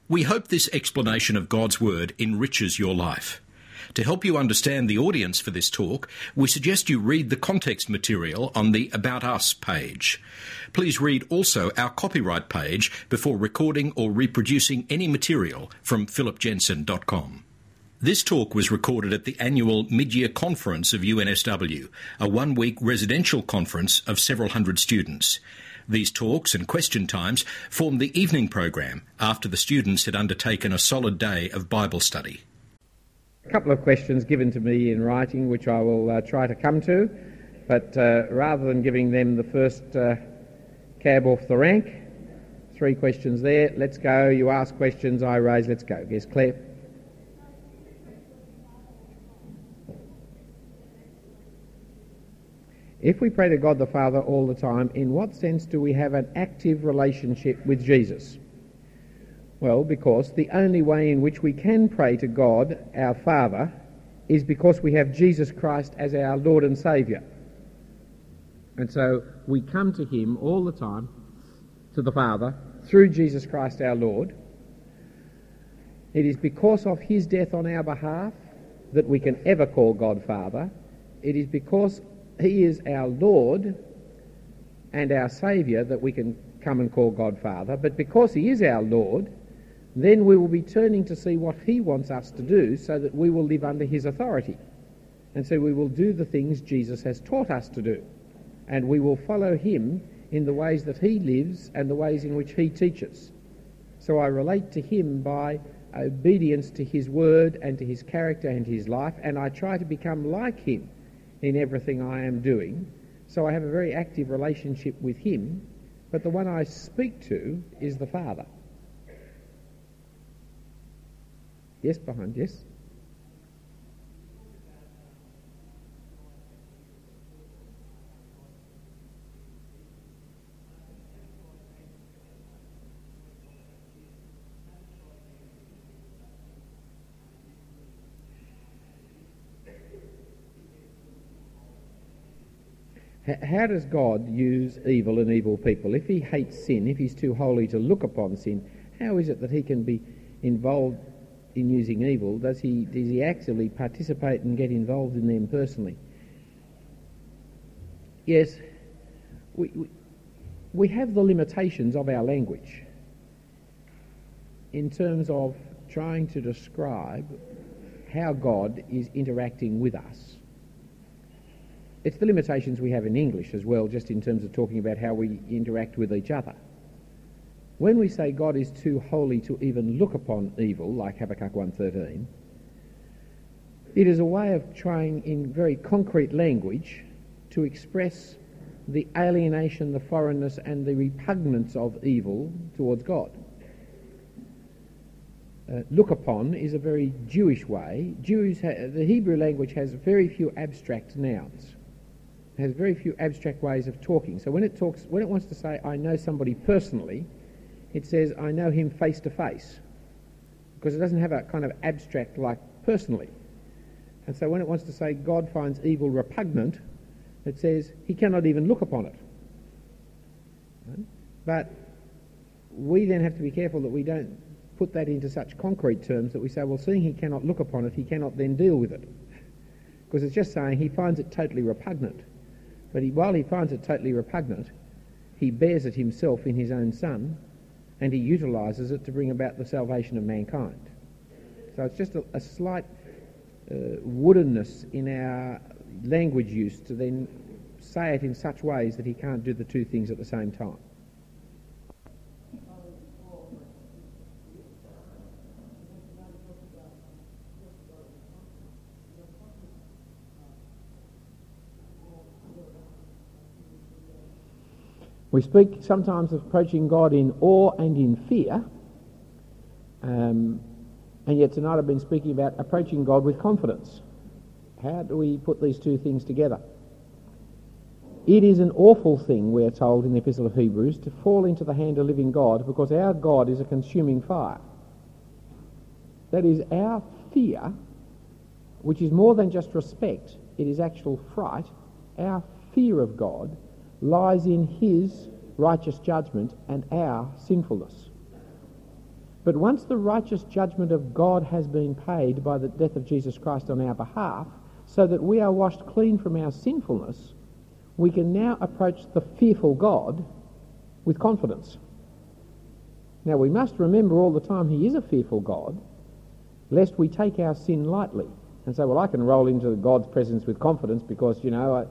We hope this explanation of God's Word enriches your life. To help you understand the audience for this talk, we suggest you read the context material on the About Us page. Please read also our copyright page before recording or reproducing any material from philipjensen.com. This talk was recorded at the annual mid-year conference of UNSW, a one-week residential conference of several hundred students. These talks and question times formed the evening program after the students had undertaken a solid day of Bible study. A couple of questions given to me in writing which I will try to come to, but rather than giving them the first cab off the rank, 3 questions there. Let's go. You ask questions, I raise. Let's go. Yes, Claire. If we pray to God the Father all the time, in what sense do we have an active relationship with Jesus? Well, because the only way in which we can pray to God, our Father, is because we have Jesus Christ as our Lord and Saviour. And so we come to Him all the time, to the Father, through Jesus Christ our Lord. It is because of His death on our behalf that we can ever call God Father. It is because He is our Lord and our Saviour that we can come and call God Father. But because He is our Lord, then we will be turning to see what He wants us to do so that we will live under His authority. And so we will do the things Jesus has taught us to do. And we will follow Him in the ways that He lives and the ways in which He teaches. So I relate to Him by obedience to His word and to His character and His life, and I try to become like Him in everything I am doing. So I have a very active relationship with Him, but the one I speak to is the Father. Yes, behind, yes. How does God use evil and evil people? If He hates sin, if He's too holy to look upon sin, how is it that He can be involved in using evil? Does he actively participate and get involved in them personally? Yes, we have the limitations of our language in terms of trying to describe how God is interacting with us. It's the limitations we have in English as well, just in terms of talking about how we interact with each other. When we say God is too holy to even look upon evil, like Habakkuk 1:13, it is a way of trying in very concrete language to express the alienation, the foreignness and the repugnance of evil towards God. Look upon is a very Jewish way. The Hebrew language has very few abstract nouns. It has very few abstract ways of talking. So when it wants to say, I know somebody personally, it says, I know him face to face, because it doesn't have a kind of abstract like personally. And so when it wants to say God finds evil repugnant, it says He cannot even look upon it. Right? But we then have to be careful that we don't put that into such concrete terms that we say, well, seeing He cannot look upon it, He cannot then deal with it. Because it's just saying He finds it totally repugnant. But while He finds it totally repugnant, He bears it Himself in His own Son, and He utilises it to bring about the salvation of mankind. So it's just a slight woodenness in our language use to then say it in such ways that He can't do the two things at the same time. We speak sometimes of approaching God in awe and in fear, and yet tonight I've been speaking about approaching God with confidence. How do we put these two things together? It is an awful thing, we're told in the Epistle of Hebrews, to fall into the hand of living God, because our God is a consuming fire. That is, our fear, which is more than just respect, it is actual fright, our fear of God lies in His righteous judgment and our sinfulness. But once the righteous judgment of God has been paid by the death of Jesus Christ on our behalf, so that we are washed clean from our sinfulness, we can now approach the fearful God with confidence. Now we must remember all the time he is a fearful God, lest we take our sin lightly and say, well, I can roll into God's presence with confidence because,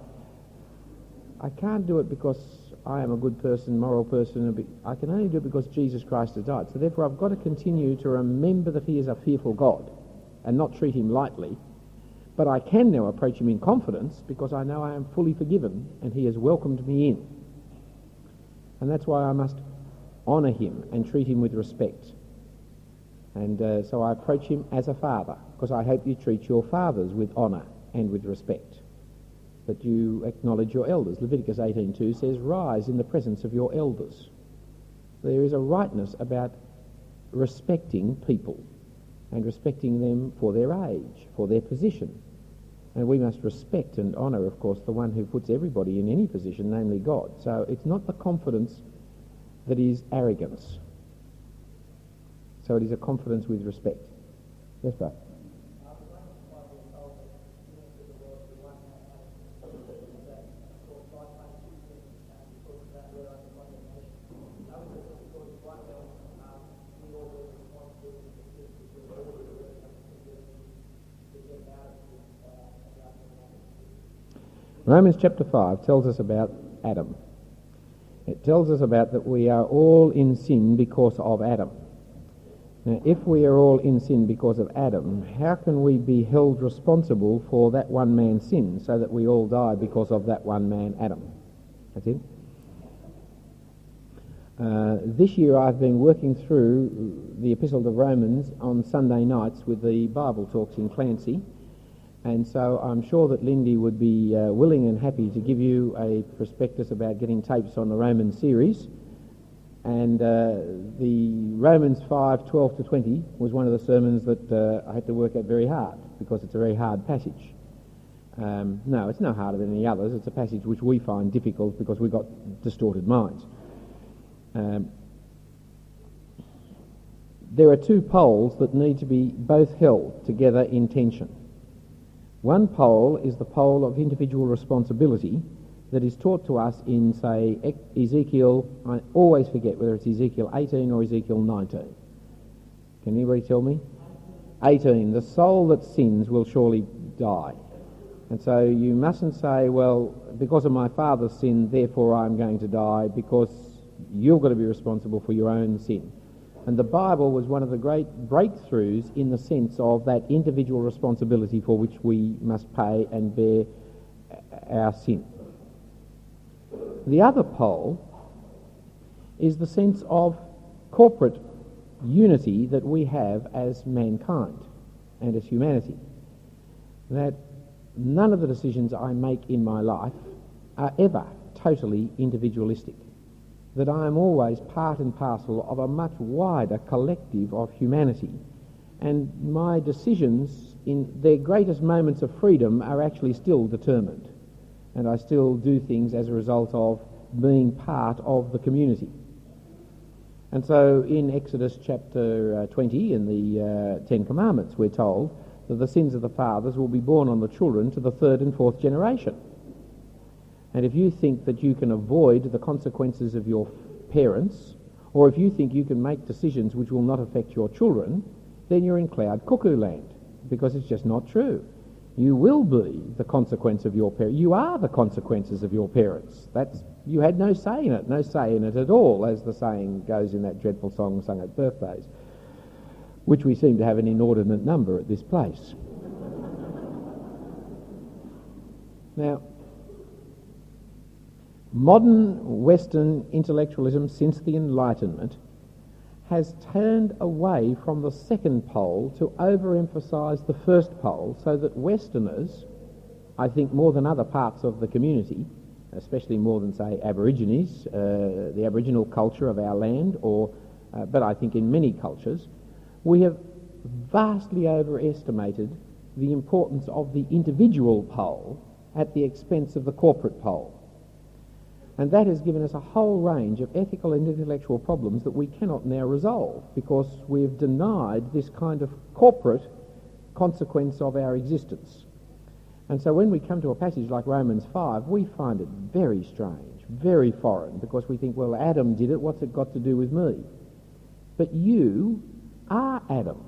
I can't do it because I am a good person, moral person. I can only do it because Jesus Christ has died. So therefore I've got to continue to remember that he is a fearful God and not treat him lightly. But I can now approach him in confidence because I know I am fully forgiven and he has welcomed me in. And that's why I must honour him and treat him with respect. And so I approach him as a father, because I hope you treat your fathers with honour and with respect, that you acknowledge your elders. Leviticus 18:2 says, rise in the presence of your elders. There is a rightness about respecting people and respecting them for their age, for their position. And we must respect and honour, of course, the one who puts everybody in any position, namely God. So it's not the confidence that is arrogance. So it is a confidence with respect. Yes, Brad? Romans chapter 5 tells us about Adam. It tells us about that we are all in sin because of Adam. Now, if we are all in sin because of Adam, how can we be held responsible for that one man's sin, so that we all die because of that one man, Adam? That's it. This year I've been working through the Epistle to Romans on Sunday nights with the Bible talks in Clancy, and so I'm sure that Lindy would be willing and happy to give you a prospectus about getting tapes on the Roman series. And the Romans 5:12 to 20 was one of the sermons that I had to work at very hard, because it's a very hard passage. No, it's no harder than any others. It's a passage which we find difficult because we've got distorted minds. There are two poles that need to be both held together in tension. One pole is the pole of individual responsibility that is taught to us in, say, Ezekiel. I always forget whether it's Ezekiel 18 or Ezekiel 19. Can anybody tell me? 18. The soul that sins will surely die. And so you mustn't say, well, because of my father's sin, therefore I'm going to die, because you've got to be responsible for your own sin. And the Bible was one of the great breakthroughs in the sense of that individual responsibility for which we must pay and bear our sin. The other pole is the sense of corporate unity that we have as mankind and as humanity. That none of the decisions I make in my life are ever totally individualistic. That I am always part and parcel of a much wider collective of humanity. And my decisions in their greatest moments of freedom are actually still determined. And I still do things as a result of being part of the community. And so in Exodus chapter 20, in the Ten Commandments, we're told that the sins of the fathers will be borne on the children to the third and fourth generation. And if you think that you can avoid the consequences of your parents, or if you think you can make decisions which will not affect your children, then you're in cloud cuckoo land, because it's just not true. You will be the consequence of your parents. You are the consequences of your parents. You had no say in it at all, as the saying goes in that dreadful song sung at birthdays, which we seem to have an inordinate number at this place. Now, modern Western intellectualism since the Enlightenment has turned away from the second pole to overemphasise the first pole, so that Westerners, I think more than other parts of the community, especially more than, say, Aborigines, the Aboriginal culture of our land, but I think in many cultures, we have vastly overestimated the importance of the individual pole at the expense of the corporate pole. And that has given us a whole range of ethical and intellectual problems that we cannot now resolve because we've denied this kind of corporate consequence of our existence. And so when we come to a passage like Romans 5, we find it very strange, very foreign, because we think, well, Adam did it, what's it got to do with me? But you are Adam.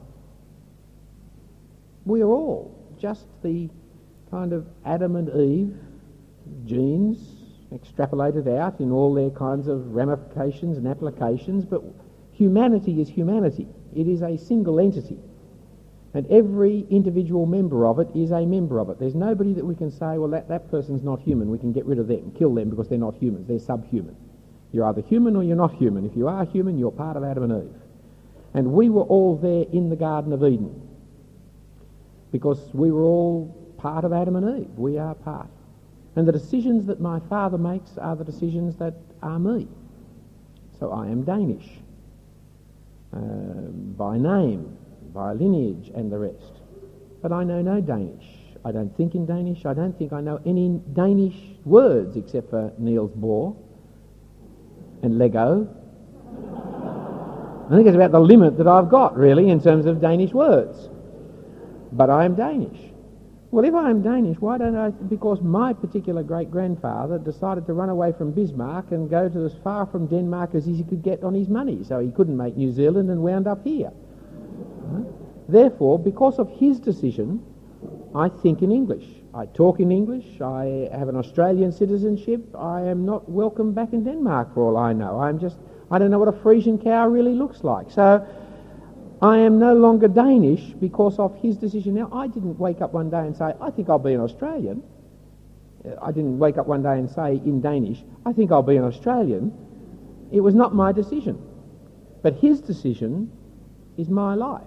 We are all just the kind of Adam and Eve genes extrapolated out in all their kinds of ramifications and applications, but humanity is humanity. It is a single entity. And every individual member of it is a member of it. There's nobody that we can say, well, that person's not human, we can get rid of them, kill them because they're not humans, they're subhuman. You're either human or you're not human. If you are human, you're part of Adam and Eve. And we were all there in the Garden of Eden because we were all part of Adam and Eve. We are part. And the decisions that my father makes are the decisions that are me. So I am Danish, by name, by lineage and the rest. But I know no Danish. I don't think in Danish. I don't think I know any Danish words except for Niels Bohr and Lego. I think it's about the limit that I've got, really, in terms of Danish words. But I am Danish. Well, if I am Danish, why don't I... Because my particular great-grandfather decided to run away from Bismarck and go to as far from Denmark as he could get on his money, so he couldn't make New Zealand and wound up here. Therefore, because of his decision, I think in English. I talk in English. I have an Australian citizenship. I am not welcome back in Denmark for all I know. I don't know what a Frisian cow really looks like. So I am no longer Danish because of his decision. Now, I didn't wake up one day and say, I think I'll be an Australian. I didn't wake up one day and say in Danish, I think I'll be an Australian. It was not my decision. But his decision is my life.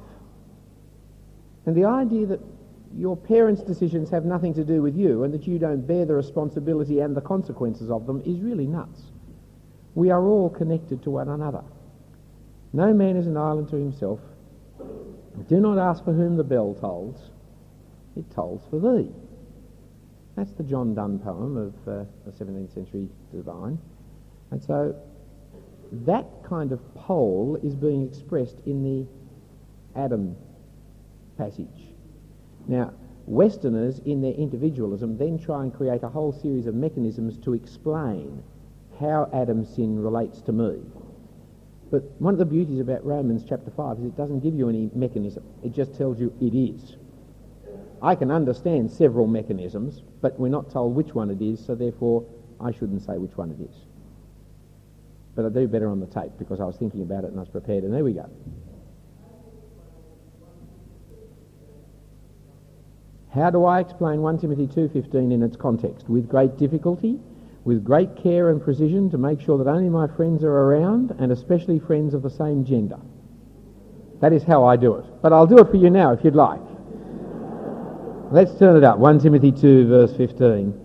And the idea that your parents' decisions have nothing to do with you and that you don't bear the responsibility and the consequences of them is really nuts. We are all connected to one another. No man is an island to himself. Do not ask for whom the bell tolls. It tolls for thee. That's the John Donne poem of the 17th century divine. And so that kind of pole is being expressed in the Adam passage. Now, Westerners, in their individualism, then try and create a whole series of mechanisms to explain how Adam's sin relates to me. But one of the beauties about Romans chapter 5 is it doesn't give you any mechanism. It just tells you it is. I can understand several mechanisms, but we're not told which one it is, so therefore I shouldn't say which one it is. But I do better on the tape because I was thinking about it and I was prepared, and there we go. How do I explain 1 Timothy 2:15 in its context? With great difficulty, with great care and precision to make sure that only my friends are around, and especially friends of the same gender. That is how I do it. But I'll do it for you now if you'd like. Let's turn it up. 1 Timothy 2 verse 15.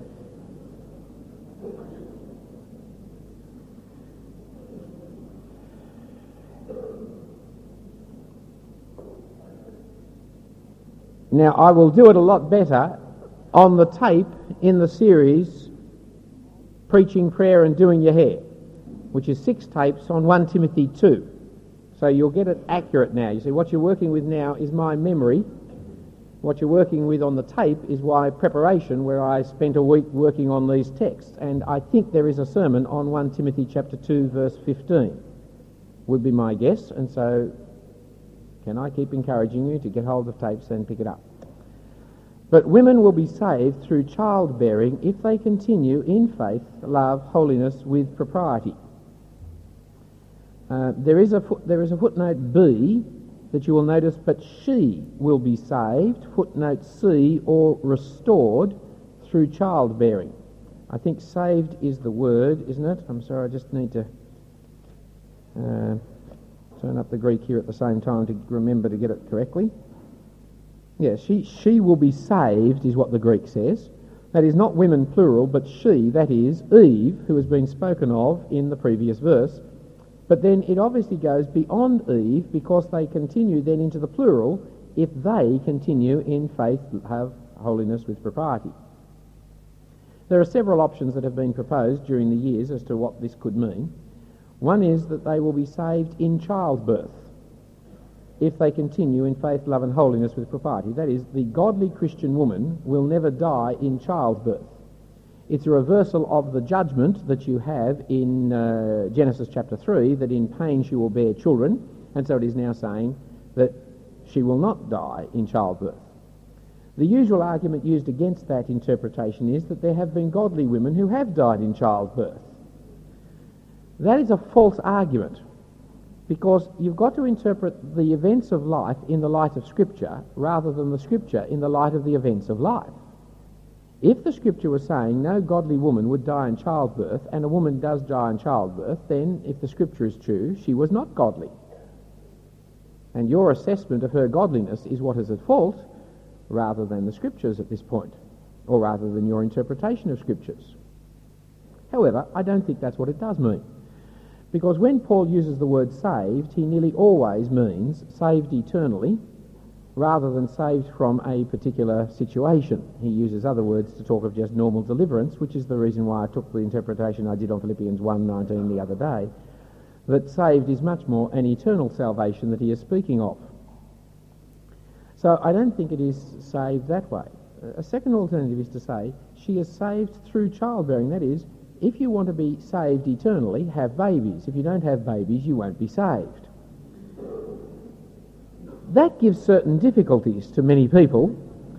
Now, I will do it a lot better on the tape in the series Preaching, Prayer and Doing Your Hair, which is 6 tapes on 1 Timothy 2. So you'll get it accurate now. You see, what you're working with now is my memory. What you're working with on the tape is my preparation, where I spent a week working on these texts. And I think there is a sermon on 1 Timothy chapter 2, verse 15, would be my guess. And so can I keep encouraging you to get hold of tapes and pick it up? But women will be saved through childbearing if they continue in faith, love, holiness with propriety. There is a footnote B that you will notice, but she will be saved, footnote C, or restored through childbearing. I think saved is the word, isn't it? I'm sorry, I just need to turn up the Greek here at the same time to remember to get it correctly. Yes, she will be saved is what the Greek says. That is not women plural, but she, that is Eve, who has been spoken of in the previous verse. But then it obviously goes beyond Eve because they continue then into the plural if they continue in faith, love, holiness with propriety. There are several options that have been proposed during the years as to what this could mean. One is that they will be saved in childbirth if they continue in faith, love and holiness with propriety. That is, the godly Christian woman will never die in childbirth. It's a reversal of the judgment that you have in Genesis chapter 3, that in pain she will bear children, and so it is now saying that she will not die in childbirth. The usual argument used against that interpretation is that there have been godly women who have died in childbirth. That is a false argument, because you've got to interpret the events of life in the light of Scripture rather than the Scripture in the light of the events of life. If the Scripture was saying no godly woman would die in childbirth, and a woman does die in childbirth, then if the Scripture is true, she was not godly. And your assessment of her godliness is what is at fault, rather than the Scriptures at this point, or rather than your interpretation of Scriptures. However, I don't think that's what it does mean. Because when Paul uses the word saved, he nearly always means saved eternally, rather than saved from a particular situation. He uses other words to talk of just normal deliverance, which is the reason why I took the interpretation I did on Philippians 1:19 the other day, that saved is much more an eternal salvation that he is speaking of. So I don't think it is saved that way. A second alternative is to say she is saved through childbearing. That is, if you want to be saved eternally, have babies. If you don't have babies, you won't be saved. That gives certain difficulties to many people,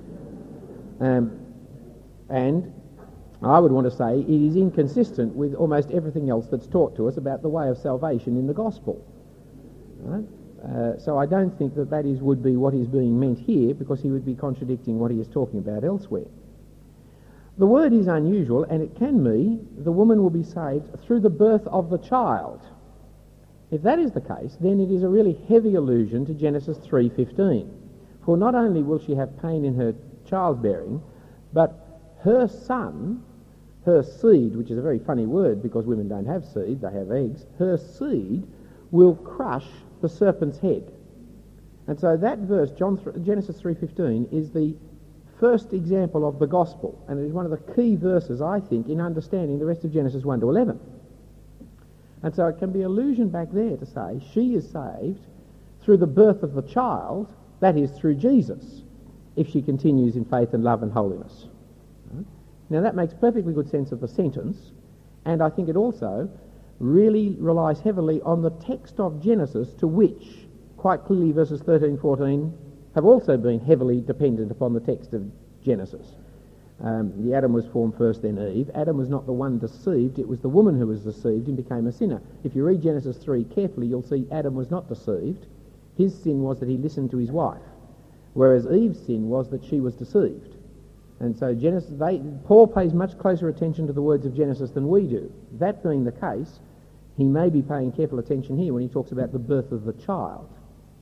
and I would want to say it is inconsistent with almost everything else that's taught to us about the way of salvation in the gospel. Right? So I don't think that would be what is being meant here, because he would be contradicting what he is talking about elsewhere. The word is unusual, and it can mean the woman will be saved through the birth of the child. If that is the case, then it is a really heavy allusion to Genesis 3:15. For not only will she have pain in her childbearing, but her son, her seed, which is a very funny word because women don't have seed, they have eggs, her seed will crush the serpent's head. And so that verse, Genesis 3:15, is the first example of the gospel, and it is one of the key verses, I think, in understanding the rest of Genesis 1 to 11. And so it can be allusion back there to say she is saved through the birth of the child, that is, through Jesus, if she continues in faith and love and holiness. Now that makes perfectly good sense of the sentence, and I think it also really relies heavily on the text of Genesis, to which, quite clearly, verses 13-14 have also been heavily dependent upon the text of Genesis. The Adam was formed first, then Eve. Adam was not the one deceived, it was the woman who was deceived and became a sinner. If you read Genesis 3 carefully, you'll see Adam was not deceived. His sin was that he listened to his wife, whereas Eve's sin was that she was deceived. And so Paul pays much closer attention to the words of Genesis than we do. That being the case, he may be paying careful attention here when he talks about the birth of the child.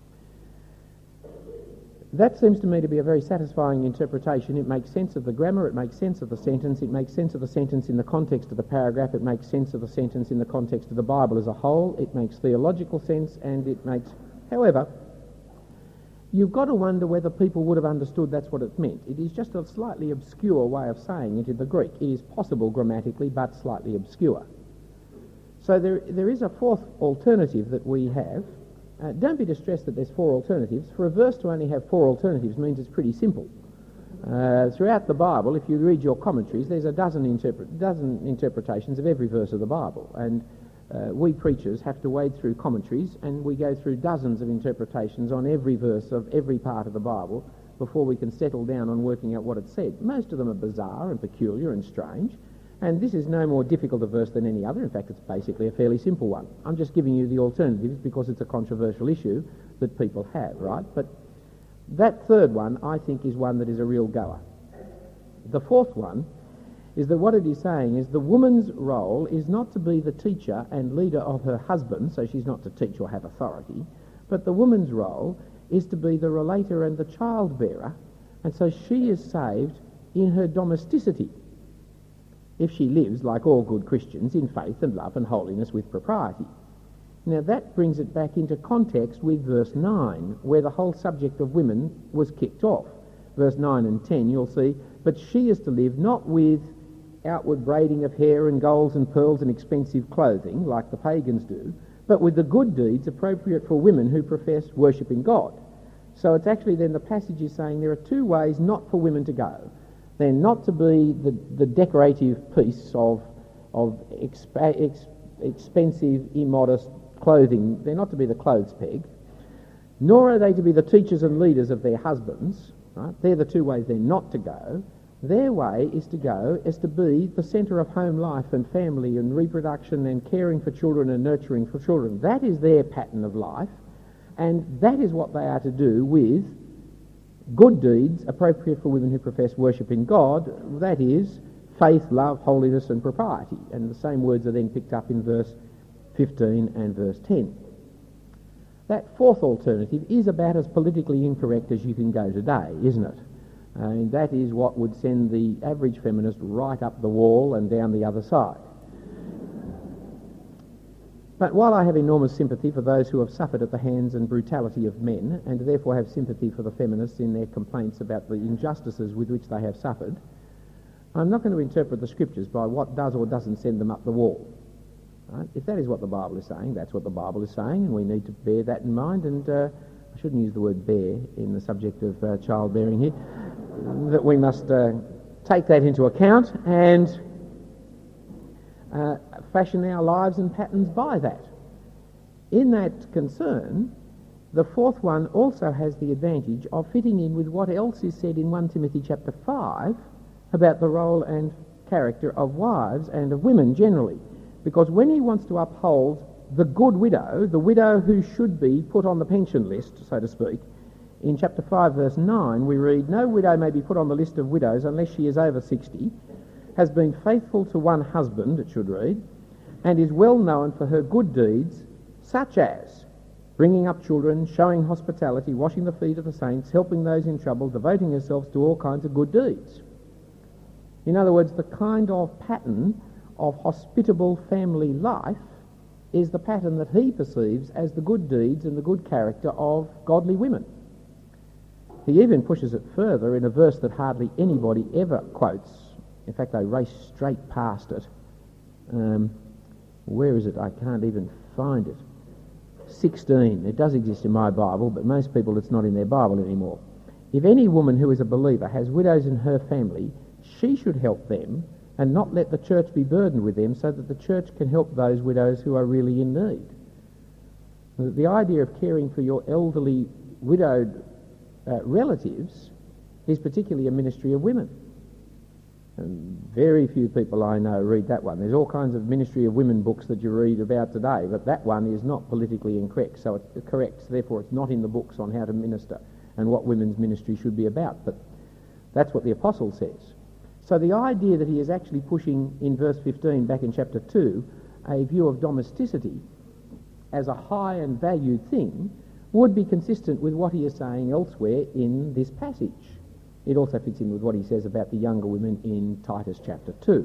That seems to me to be a very satisfying interpretation. It makes sense of the grammar, it makes sense of the sentence, it makes sense of the sentence in the context of the paragraph, it makes sense of the sentence in the context of the Bible as a whole, it makes theological sense, and it makes... However, you've got to wonder whether people would have understood that's what it meant. It is just a slightly obscure way of saying it in the Greek. It is possible grammatically, but slightly obscure. So there is a fourth alternative that we have. Don't be distressed that there's four alternatives. For a verse to only have four alternatives means it's pretty simple. Throughout the Bible, if you read your commentaries, there's a dozen interpretations of every verse of the Bible. And we preachers have to wade through commentaries, and we go through dozens of interpretations on every verse of every part of the Bible before we can settle down on working out what it said. Most of them are bizarre and peculiar and strange. And this is no more difficult a verse than any other. In fact, it's basically a fairly simple one. I'm just giving you the alternatives because it's a controversial issue that people have, right? But that third one, I think, is one that is a real goer. The fourth one is that what it is saying is the woman's role is not to be the teacher and leader of her husband, so she's not to teach or have authority, but the woman's role is to be the relator and the childbearer, and so she is saved in her domesticity, if she lives, like all good Christians, in faith and love and holiness with propriety. Now that brings it back into context with verse 9, where the whole subject of women was kicked off. Verse 9 and 10, you'll see, but she is to live not with outward braiding of hair and golds and pearls and expensive clothing, like the pagans do, but with the good deeds appropriate for women who profess worshipping God. So it's actually then the passage is saying there are two ways not for women to go. They're not to be the decorative piece of expensive, immodest clothing. They're not to be the clothes peg, nor are they to be the teachers and leaders of their husbands. Right? They're the two ways they're not to go. Their way is to be the centre of home life and family and reproduction and caring for children and nurturing for children. That is their pattern of life, and that is what they are to do with good deeds appropriate for women who profess worship in God, that is, faith, love, holiness and propriety. And the same words are then picked up in verse 15 and verse 10. That fourth alternative is about as politically incorrect as you can go today, isn't it? And that is what would send the average feminist right up the wall and down the other side. But while I have enormous sympathy for those who have suffered at the hands and brutality of men, and therefore have sympathy for the feminists in their complaints about the injustices with which they have suffered, I'm not going to interpret the scriptures by what does or doesn't send them up the wall. Right? If that is what the Bible is saying, that's what the Bible is saying, and we need to bear that in mind. And I shouldn't use the word bear in the subject of childbearing here, that we must take that into account and fashion our lives and patterns by that. In that concern, the fourth one also has the advantage of fitting in with what else is said in 1 Timothy chapter 5 about the role and character of wives and of women generally. Because when he wants to uphold the good widow, the widow who should be put on the pension list, so to speak, in chapter 5 verse 9 we read, "No widow may be put on the list of widows unless she is over 60, has been faithful to one husband," it should read, "and is well known for her good deeds, such as bringing up children, showing hospitality, washing the feet of the saints, helping those in trouble, devoting herself to all kinds of good deeds." In other words, the kind of pattern of hospitable family life is the pattern that he perceives as the good deeds and the good character of godly women. He even pushes it further in a verse that hardly anybody ever quotes. In fact, they race straight past it. Where is it? I can't even find it. 16. It does exist in my Bible, but most people it's not in their Bible anymore. "If any woman who is a believer has widows in her family, she should help them and not let the church be burdened with them, so that the church can help those widows who are really in need." The idea of caring for your elderly widowed relatives is particularly a ministry of women. And very few people I know read that one. There's all kinds of ministry of women books that you read about today, but that one is not politically incorrect, so it's correct. Therefore, it's not in the books on how to minister and what women's ministry should be about. But that's what the apostle says. So the idea that he is actually pushing in verse 15 back in chapter 2 a view of domesticity as a high and valued thing would be consistent with what he is saying elsewhere in this passage. It also fits in with what he says about the younger women in Titus chapter 2.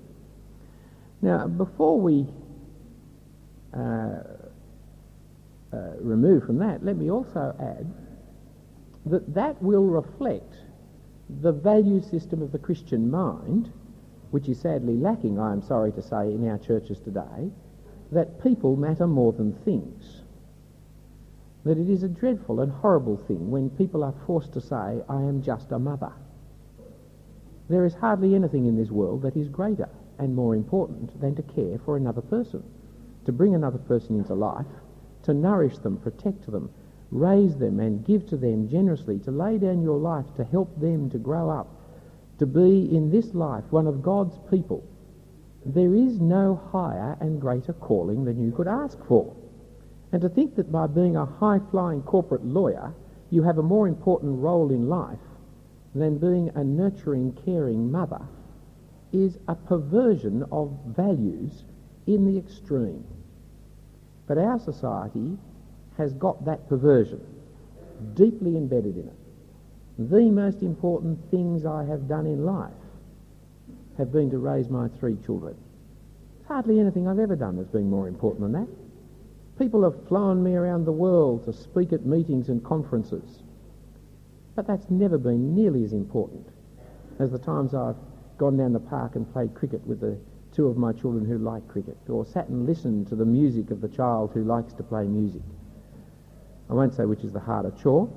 Now, before we remove from that, let me also add that that will reflect the value system of the Christian mind, which is sadly lacking, I am sorry to say, in our churches today, that people matter more than things. That it is a dreadful and horrible thing when people are forced to say, "I am just a mother." There is hardly anything in this world that is greater and more important than to care for another person, to bring another person into life, to nourish them, protect them, raise them and give to them generously, to lay down your life to help them to grow up, to be in this life one of God's people. There is no higher and greater calling than you could ask for. And to think that by being a high-flying corporate lawyer, you have a more important role in life than being a nurturing, caring mother is a perversion of values in the extreme. But our society has got that perversion deeply embedded in it. The most important things I have done in life have been to raise my 3 children. There's hardly anything I've ever done that's been more important than that. People have flown me around the world to speak at meetings and conferences, but that's never been nearly as important as the times I've gone down the park and played cricket with the two of my children who like cricket, or sat and listened to the music of the child who likes to play music. I won't say which is the harder chore.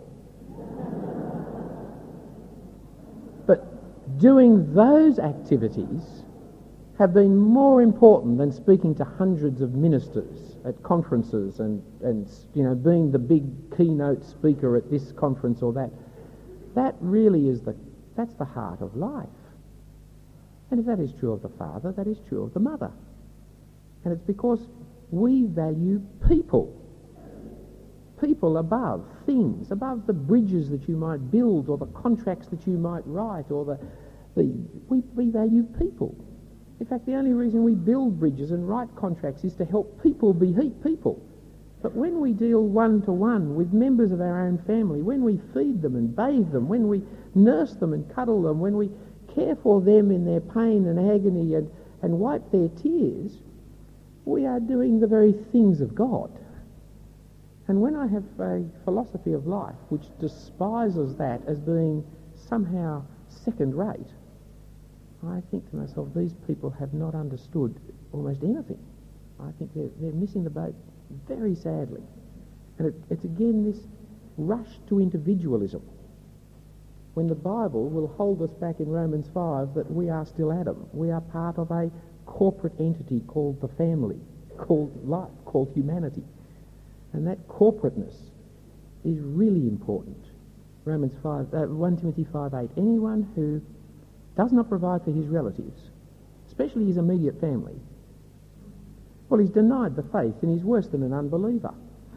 But doing those activities have been more important than speaking to hundreds of ministers at conferences and being the big keynote speaker at this conference or that. That really is that's the heart of life. And if that is true of the father, that is true of the mother. And it's because we value people. People above things, above the bridges that you might build or the contracts that you might write or we value people. In fact, the only reason we build bridges and write contracts is to help people be people. But when we deal one-to-one with members of our own family, when we feed them and bathe them, when we nurse them and cuddle them, when we care for them in their pain and agony and wipe their tears, we are doing the very things of God. And when I have a philosophy of life which despises that as being somehow second-rate, I think to myself, these people have not understood almost anything. I think they're missing the boat very sadly. And it's again this rush to individualism, when the Bible will hold us back in Romans 5 that we are still Adam. We are part of a corporate entity called the family, called life, called humanity. And that corporateness is really important. 1 Timothy 5:8, anyone who does not provide for his relatives, especially his immediate family, well, he's denied the faith and he's worse than an unbeliever.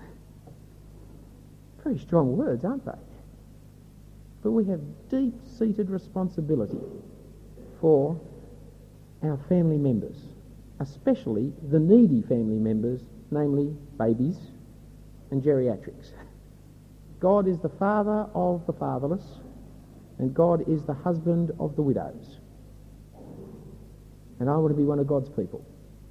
Very strong words, aren't they? But we have deep-seated responsibility for our family members, especially the needy family members, namely babies and geriatrics. God is the father of the fatherless, and God is the husband of the widows. And I want to be one of God's people.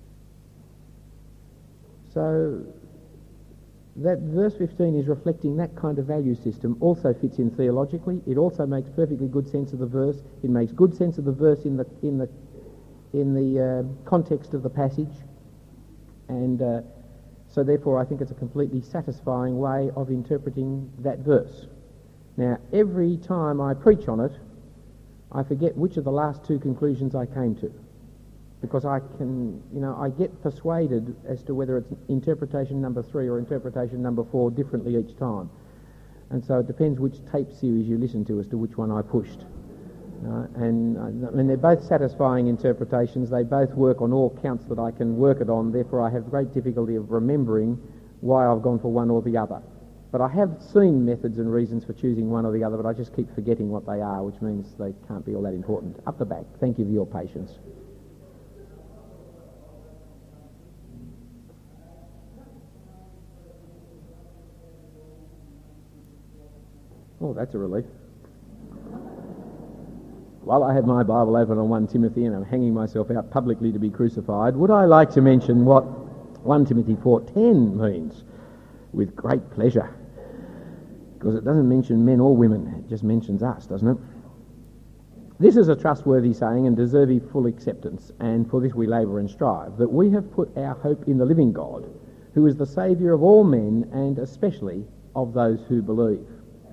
So that verse 15 is reflecting that kind of value system, also fits in theologically. It also makes perfectly good sense of the verse. It makes good sense of the verse in the context of the passage. And so therefore I think it's a completely satisfying way of interpreting that verse. Now, every time I preach on it, I forget which of the last two conclusions I came to, because I get persuaded as to whether it's interpretation number 3 or interpretation number 4 differently each time. And so it depends which tape series you listen to as to which one I pushed. And they're both satisfying interpretations. They both work on all counts that I can work it on. Therefore, I have great difficulty of remembering why I've gone for one or the other. But I have seen methods and reasons for choosing one or the other, but I just keep forgetting what they are, which means they can't be all that important. Up the back. Thank you for your patience. Oh, that's a relief. While I have my Bible open on 1 Timothy and I'm hanging myself out publicly to be crucified, would I like to mention what 1 Timothy 4:10 means with great pleasure? Because it doesn't mention men or women, it just mentions us, doesn't it? This is a trustworthy saying and deserving full acceptance, and for this we labour and strive, that we have put our hope in the living God, who is the Saviour of all men, and especially of those who believe.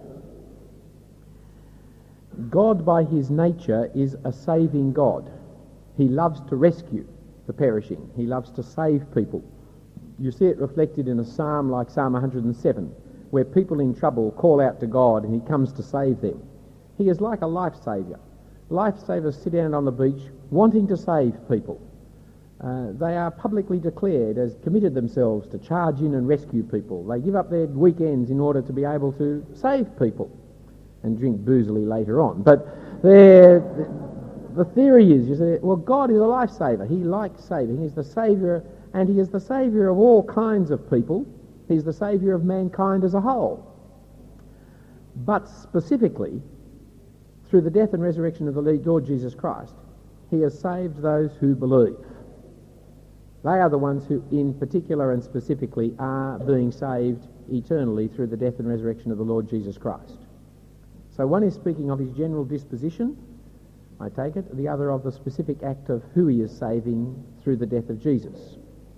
God, by his nature, is a saving God. He loves to rescue the perishing. He loves to save people. You see it reflected in a psalm like Psalm 107, where people in trouble call out to God and he comes to save them. He is like a life-saviour. Life-savers sit down on the beach wanting to save people. They are publicly declared as committed themselves to charge in and rescue people. They give up their weekends in order to be able to save people and drink boozily later on. But the theory is, you say, well, God is a life-saver. He likes saving. He's the saviour, and he is the saviour of all kinds of people. He's the saviour of mankind as a whole. But specifically, through the death and resurrection of the Lord Jesus Christ, he has saved those who believe. They are the ones who, in particular and specifically, are being saved eternally through the death and resurrection of the Lord Jesus Christ. So one is speaking of his general disposition, I take it, the other of the specific act of who he is saving through the death of Jesus.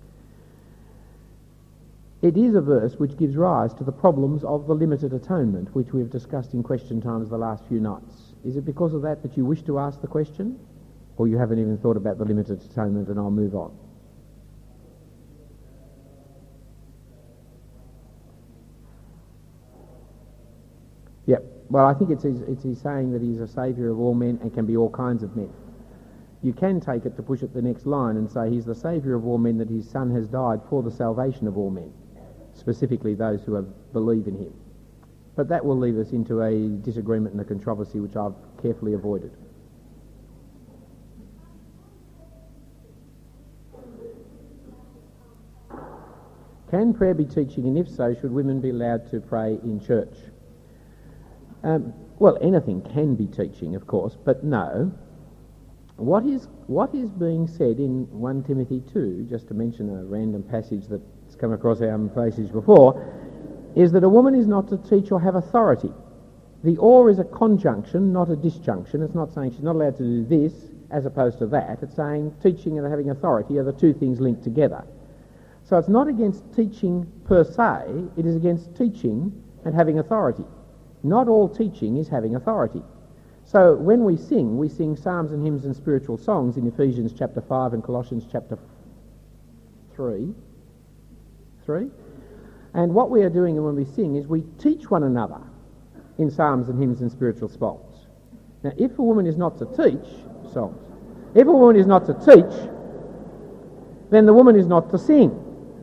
It is a verse which gives rise to the problems of the limited atonement, which we've discussed in question times the last few nights. Is it because of that you wish to ask the question? Or you haven't even thought about the limited atonement, and I'll move on? Yep. Well, I think it's his saying that he's a saviour of all men and can be all kinds of men. You can take it to push it the next line and say he's the saviour of all men, that his Son has died for the salvation of all men, specifically those who believe in him. But that will lead us into a disagreement and a controversy which I've carefully avoided. Can prayer be teaching, and if so, should women be allowed to pray in church? Well, anything can be teaching, of course, but no. What is being said in 1 Timothy 2, just to mention a random passage that's come across our passage before, is that a woman is not to teach or have authority. The or is a conjunction, not a disjunction. It's not saying she's not allowed to do this as opposed to that. It's saying teaching and having authority are the two things linked together. So it's not against teaching per se, it is against teaching and having authority. Not all teaching is having authority. So when we sing psalms and hymns and spiritual songs in Ephesians chapter 5 and Colossians chapter 3. And what we are doing when we sing is we teach one another in psalms and hymns and spiritual songs. Now, if a woman is not to teach songs, if a woman is not to teach, then the woman is not to sing.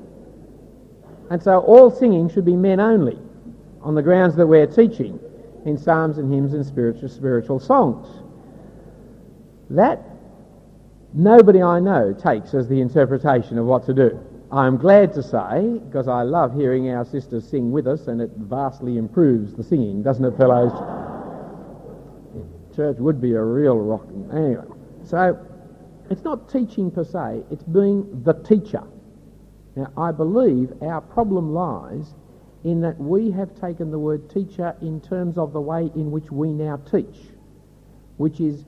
And so all singing should be men only, on the grounds that we're teaching in psalms and hymns and spiritual songs. That nobody I know takes as the interpretation of what to do. I'm glad to say, because I love hearing our sisters sing with us, and it vastly improves the singing, doesn't it, fellows? Church would be a real rocking. Anyway, so it's not teaching per se, it's being the teacher. Now, I believe our problem lies in that we have taken the word teacher in terms of the way in which we now teach, which is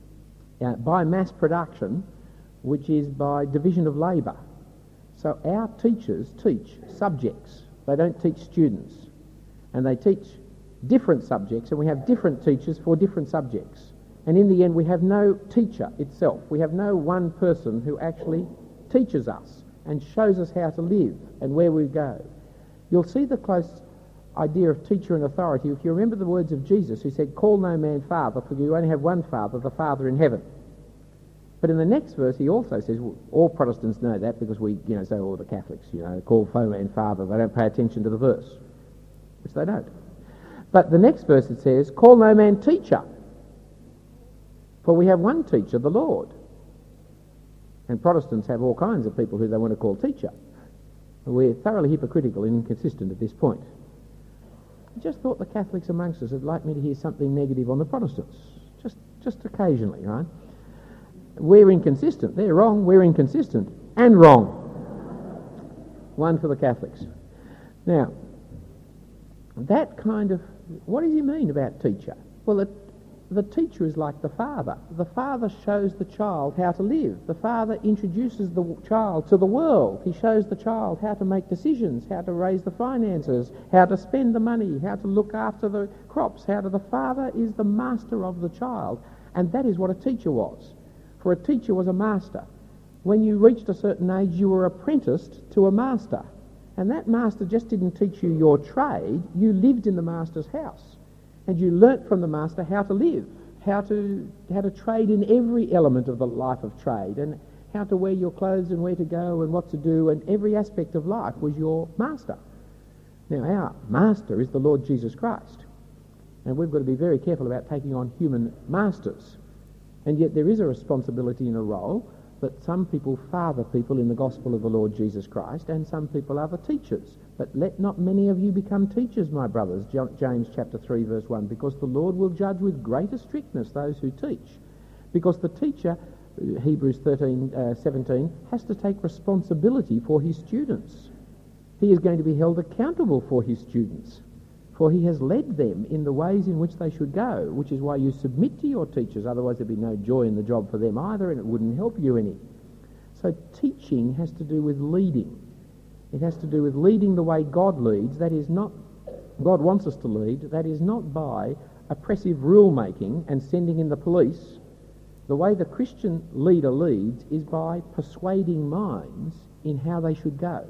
by mass production, which is by division of labour. So our teachers teach subjects. They don't teach students. And they teach different subjects, and we have different teachers for different subjects. And in the end, we have no teacher itself. We have no one person who actually teaches us and shows us how to live and where we go. You'll see the close idea of teacher and authority if you remember the words of Jesus, who said, "Call no man father, for you only have one Father, the Father in heaven." But in the next verse, he also says, well, all Protestants know that because we, say all the Catholics, call no man father. They don't pay attention to the verse, which they don't. But the next verse it says, "Call no man teacher, for we have one teacher, the Lord." And Protestants have all kinds of people who they want to call teacher. We're thoroughly hypocritical and inconsistent at this point. I just thought the Catholics amongst us would like me to hear something negative on the Protestants, just occasionally, right? We're inconsistent. They're wrong. We're inconsistent and wrong. One for the Catholics. Now, that kind of... What does he mean about teacher? Well, the teacher is like the father. The father shows the child how to live. The father introduces the child to the world. He shows the child how to make decisions, how to raise the finances, how to spend the money, how to look after the crops. The father is the master of the child. And that is what a teacher was. For a teacher was a master. When you reached a certain age, you were apprenticed to a master. And that master just didn't teach you your trade. You lived in the master's house. And you learnt from the master how to live, how to trade in every element of the life of trade, and how to wear your clothes and where to go and what to do, and every aspect of life was your master. Now, our master is the Lord Jesus Christ. And we've got to be very careful about taking on human masters. And yet there is a responsibility and a role that some people father people in the gospel of the Lord Jesus Christ, and some people are the teachers. But let not many of you become teachers, my brothers, James chapter 3 verse 1, because the Lord will judge with greater strictness those who teach. Because the teacher, Hebrews 13:17, has to take responsibility for his students. He is going to be held accountable for his students. for he has led them in the ways in which they should go, which is why you submit to your teachers, otherwise there'd be no joy in the job for them either, and it wouldn't help you any. So teaching has to do with leading. It has to do with leading the way God leads. That is not, God wants us to lead, that is not by oppressive rule-making and sending in the police. The way the Christian leader leads is by persuading minds in how they should go.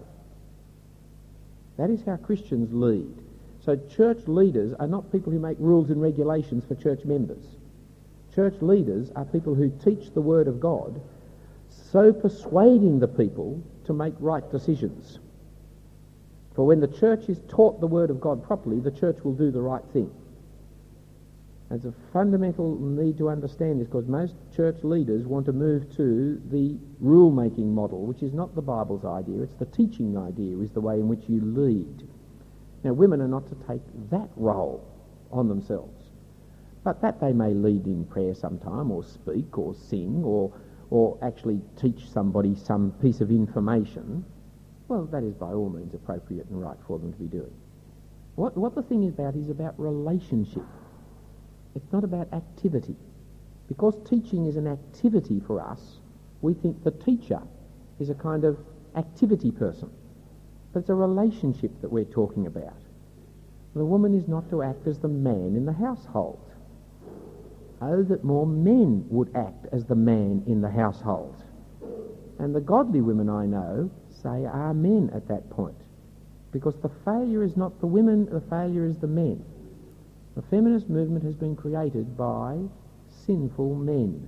That is how Christians lead. So church leaders are not people who make rules and regulations for church members. Church leaders are people who teach the Word of God, so persuading the people to make right decisions. For when the church is taught the Word of God properly, the church will do the right thing. It's a fundamental need to understand this, because most church leaders want to move to the rule-making model, which is not the Bible's idea. It's the teaching idea is the way in which you lead. Now, women are not to take that role on themselves, but that they may lead in prayer sometime, or speak, or sing, or actually teach somebody some piece of information, well, that is by all means appropriate and right for them to be doing. What the thing is about relationship. It's not about activity. Because teaching is an activity for us, we think the teacher is a kind of activity person. But it's a relationship that we're talking about. The woman is not to act as the man in the household. Oh, that more men would act as the man in the household. And the godly women I know say amen at that point. Because the failure is not the women, the failure is the men. The feminist movement has been created by sinful men.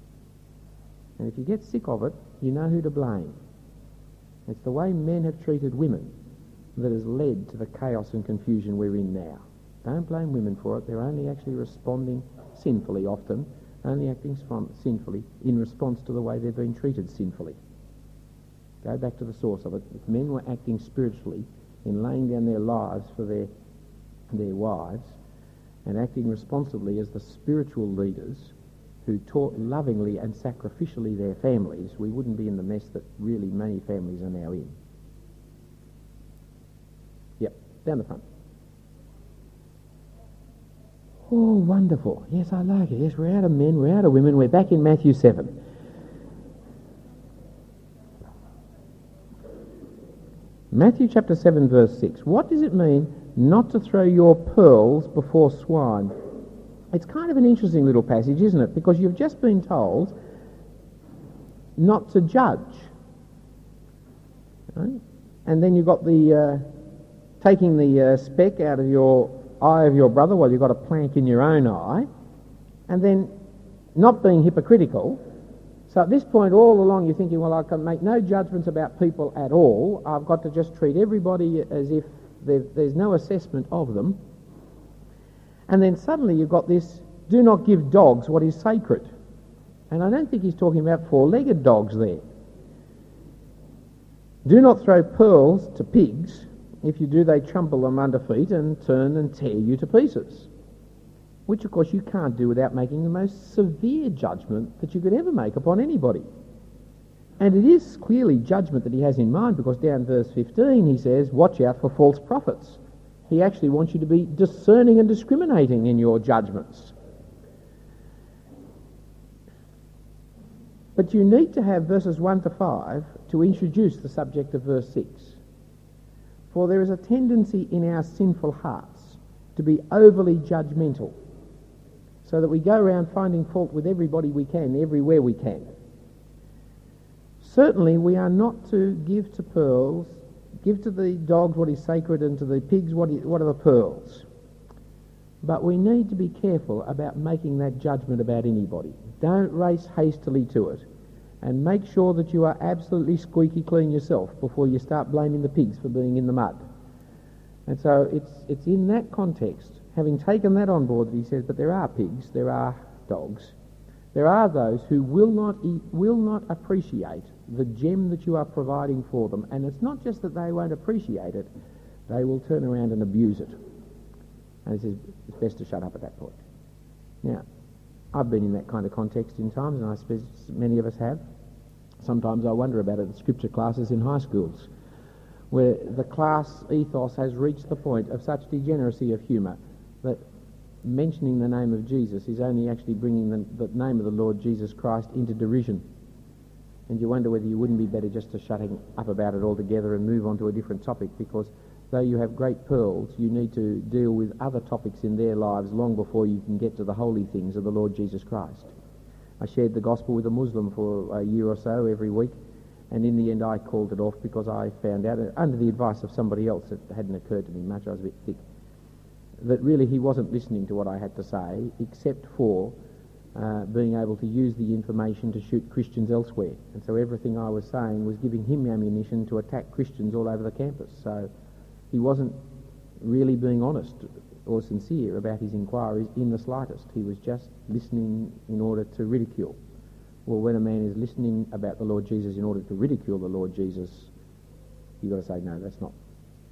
And if you get sick of it, you know who to blame. It's the way men have treated women that has led to the chaos and confusion we're in now. Don't blame women for it. They're only actually responding sinfully often, only acting sinfully in response to the way they've been treated sinfully. Go back to the source of it. If men were acting spiritually in laying down their lives for their wives and acting responsibly as the spiritual leaders who taught lovingly and sacrificially their families, we wouldn't be in the mess that really many families are now in. Yep, down the front. Oh, wonderful. Yes, I like it. Yes, we're out of men, we're out of women. We're back in Matthew 7. Matthew chapter 7, verse 6. What does it mean not to throw your pearls before swine? It's kind of an interesting little passage, isn't it? Because you've just been told not to judge. Right? And then you've got the taking the speck out of your eye of your brother while you've got a plank in your own eye, and then not being hypocritical. So at this point all along you're thinking, well, I can make no judgments about people at all. I've got to just treat everybody as if there's no assessment of them. And then suddenly you've got this, do not give dogs what is sacred. And I don't think he's talking about four-legged dogs there. Do not throw pearls to pigs. If you do, they trample them under feet and turn and tear you to pieces. Which, of course, you can't do without making the most severe judgment that you could ever make upon anybody. And it is clearly judgment that he has in mind, because down verse 15 he says, watch out for false prophets. He actually wants you to be discerning and discriminating in your judgments. But you need to have verses 1 to 5 to introduce the subject of verse 6. For there is a tendency in our sinful hearts to be overly judgmental, so that we go around finding fault with everybody we can, everywhere we can. Certainly we are not to give to pearls, give to the dogs what is sacred, and to the pigs what are the pearls. But we need to be careful about making that judgment about anybody. Don't race hastily to it, and make sure that you are absolutely squeaky clean yourself before you start blaming the pigs for being in the mud. And so it's in that context, having taken that on board, that he says, but there are pigs, there are dogs, there are those who will not appreciate the gem that you are providing for them. And it's not just that they won't appreciate it, they will turn around and abuse it. And he says, it's best to shut up at that point. Now, I've been in that kind of context in times, and I suppose many of us have. Sometimes I wonder about it at scripture classes in high schools, where the class ethos has reached the point of such degeneracy of humour that mentioning the name of Jesus is only actually bringing the name of the Lord Jesus Christ into derision. And you wonder whether you wouldn't be better just to shut up about it altogether and move on to a different topic, because though you have great pearls, you need to deal with other topics in their lives long before you can get to the holy things of the Lord Jesus Christ. I shared the gospel with a Muslim for a year or so every week, and in the end I called it off because I found out, under the advice of somebody else, it hadn't occurred to me much, I was a bit thick, that really he wasn't listening to what I had to say, except for being able to use the information to shoot Christians elsewhere. And so everything I was saying was giving him ammunition to attack Christians all over the campus. So he wasn't really being honest or sincere about his inquiries in the slightest. He was just listening in order to ridicule. Well, when a man is listening about the Lord Jesus in order to ridicule the Lord Jesus, you've got to say, no, that's not,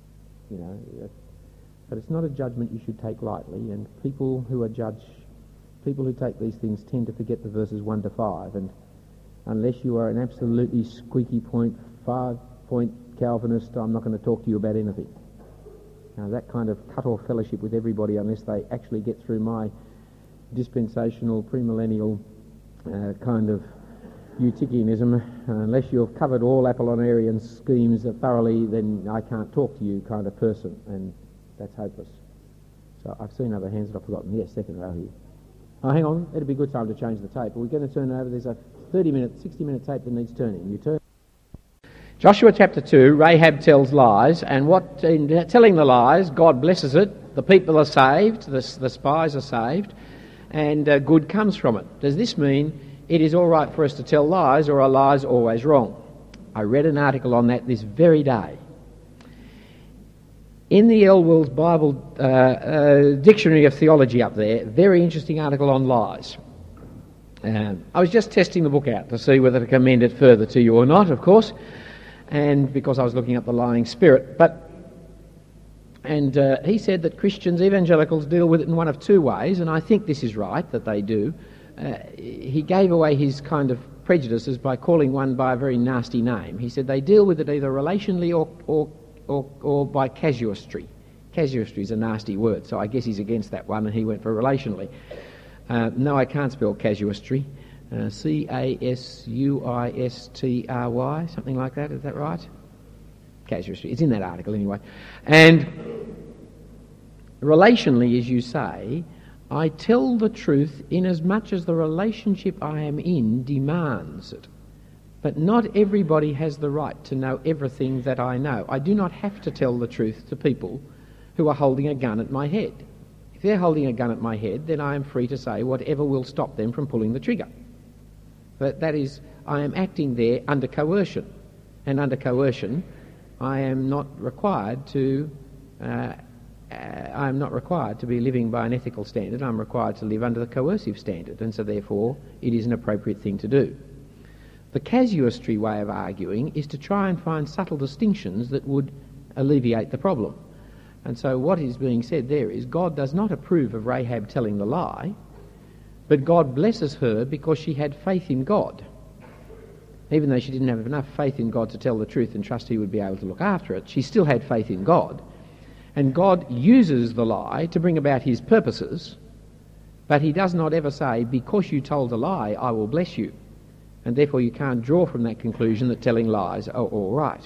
but it's not a judgment you should take lightly, and people who take these things tend to forget the verses 1 to 5, and unless you are an absolutely squeaky point, 5-point Calvinist, I'm not going to talk to you about anything. Now, that kind of cut-off fellowship with everybody, unless they actually get through my dispensational, premillennial kind of Eutychianism, unless you've covered all Apollinarian schemes thoroughly, then I can't talk to you kind of person, and that's hopeless. So I've seen other hands that I've forgotten. Yes, second row here. Oh, hang on, it'd be a good time to change the tape. We're going to turn over. There's a 60-minute tape that needs turning. You turn. Joshua chapter 2, Rahab tells lies, and what in telling the lies, God blesses it, the people are saved, the spies are saved, and good comes from it. Does this mean it is all right for us to tell lies, or are lies always wrong? I read an article on that this very day. In the Elwell's Bible Dictionary of Theology up there, very interesting article on lies. I was just testing the book out to see whether to commend it further to you or not, of course, and because I was looking up the lying spirit. And he said that Christians, evangelicals, deal with it in one of two ways, and I think this is right, that they do. He gave away his kind of prejudices by calling one by a very nasty name. He said they deal with it either relationally or by casuistry. Casuistry is a nasty word, so I guess he's against that one, and he went for relationally. No, I can't spell casuistry. C-A-S-U-I-S-T-R-Y, something like that, is that right? Casuistry. It's in that article anyway. And relationally, as you say, I tell the truth in as much as the relationship I am in demands it. But not everybody has the right to know everything that I know. I do not have to tell the truth to people who are holding a gun at my head. If they're holding a gun at my head, then I am free to say whatever will stop them from pulling the trigger. That is, I am acting there under coercion. And under coercion, I am not required to be living by an ethical standard. I'm required to live under the coercive standard, and so therefore it is an appropriate thing to do. The casuistry way of arguing is to try and find subtle distinctions that would alleviate the problem. And so what is being said there is God does not approve of Rahab telling the lie, but God blesses her because she had faith in God. Even though she didn't have enough faith in God to tell the truth and trust he would be able to look after it, she still had faith in God. And God uses the lie to bring about his purposes, but he does not ever say, because you told a lie, I will bless you. And therefore you can't draw from that conclusion that telling lies are all right.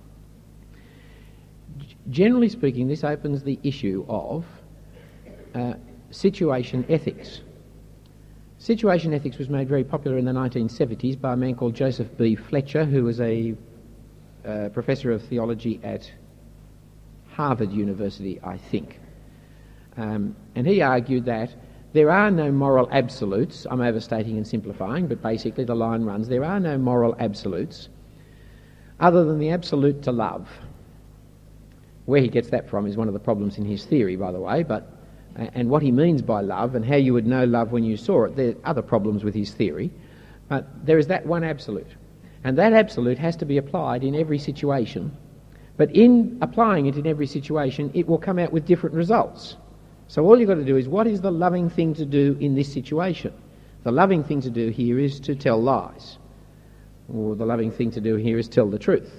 Generally speaking, this opens the issue of situation ethics. Situation ethics was made very popular in the 1970s by a man called Joseph B. Fletcher, who was a professor of theology at Harvard University, I think. And he argued that there are no moral absolutes. I'm overstating and simplifying, but basically the line runs, there are no moral absolutes other than the absolute to love. Where he gets that from is one of the problems in his theory, by the way, and what he means by love and how you would know love when you saw it, there are other problems with his theory, but there is that one absolute. And that absolute has to be applied in every situation, but in applying it in every situation, it will come out with different results. So all you've got to do is, what is the loving thing to do in this situation? The loving thing to do here is to tell lies. Or the loving thing to do here is tell the truth.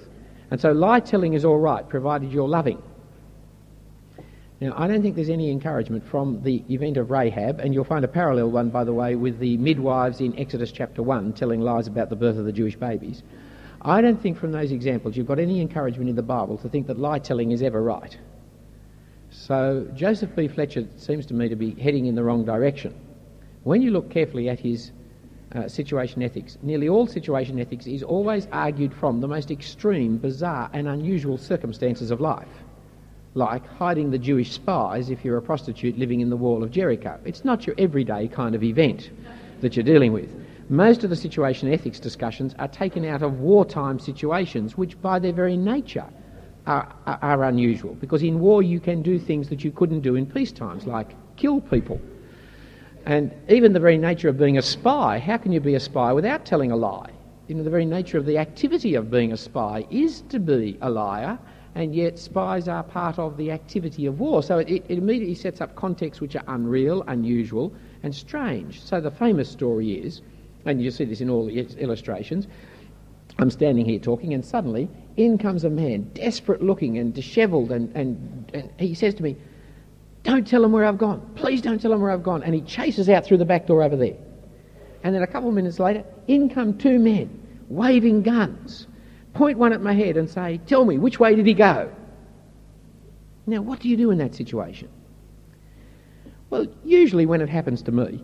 And so lie-telling is all right, provided you're loving. Now, I don't think there's any encouragement from the event of Rahab, and you'll find a parallel one, by the way, with the midwives in Exodus chapter 1 telling lies about the birth of the Jewish babies. I don't think from those examples you've got any encouragement in the Bible to think that lie-telling is ever right. So Joseph B. Fletcher seems to me to be heading in the wrong direction. When you look carefully at his situation ethics, nearly all situation ethics is always argued from the most extreme, bizarre and unusual circumstances of life, like hiding the Jewish spies if you're a prostitute living in the wall of Jericho. It's not your everyday kind of event that you're dealing with. Most of the situation ethics discussions are taken out of wartime situations, which by their very nature are unusual, because in war you can do things that you couldn't do in peace times, like kill people. And even the very nature of being a spy, how can you be a spy without telling a lie? You know, the very nature of the activity of being a spy is to be a liar, and yet spies are part of the activity of war. So it immediately sets up contexts which are unreal, unusual and strange. So the famous story is, and you see this in all the illustrations, I'm standing here talking and suddenly in comes a man, desperate looking and dishevelled, and he says to me, "Don't tell them where I've gone. Please don't tell them where I've gone." And he chases out through the back door over there. And then a couple of minutes later, in come two men, waving guns, point one at my head and say, "Tell me, which way did he go?" Now, what do you do in that situation? Well, usually when it happens to me.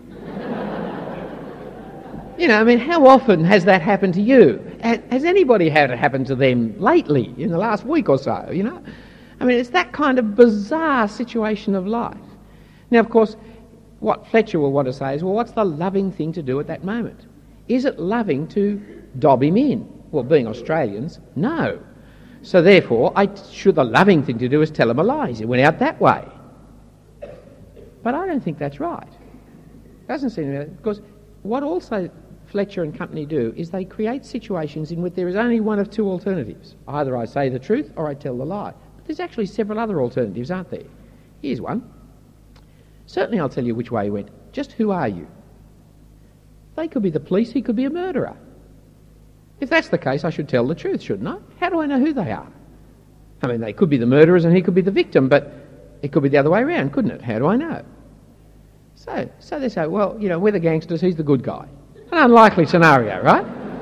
You know, I mean, how often has that happened to you? Has anybody had it happen to them lately, in the last week or so, you know? I mean, it's that kind of bizarre situation of life. Now, of course, what Fletcher will want to say is, well, what's the loving thing to do at that moment? Is it loving to dob him in? Well, being Australians, no. So therefore, the loving thing to do is tell him a lie. He went out that way. But I don't think that's right. It doesn't seem to me, because what also Fletcher and company do is they create situations in which there is only one of two alternatives. Either I say the truth or I tell the lie. But there's actually several other alternatives, aren't there? Here's one. Certainly I'll tell you which way he went. Just who are you? They could be the police, he could be a murderer. If that's the case, I should tell the truth, shouldn't I? How do I know who they are? I mean, they could be the murderers and he could be the victim, but it could be the other way around, couldn't it? How do I know? So they say, well, you know, we're the gangsters, he's the good guy. An unlikely scenario, right?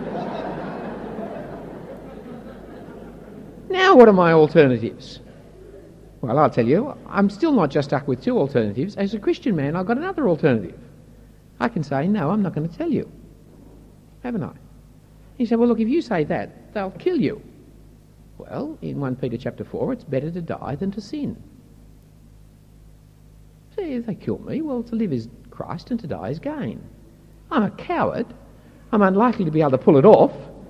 Now what are my alternatives? Well, I'll tell you, I'm still not just stuck with two alternatives. As a Christian man, I've got another alternative. I can say, no, I'm not going to tell you. Haven't I? He said, well, look, if you say that, they'll kill you. Well, in 1 Peter chapter 4, it's better to die than to sin. See, if they kill me, well, to live is Christ and to die is gain. I'm a coward. I'm unlikely to be able to pull it off.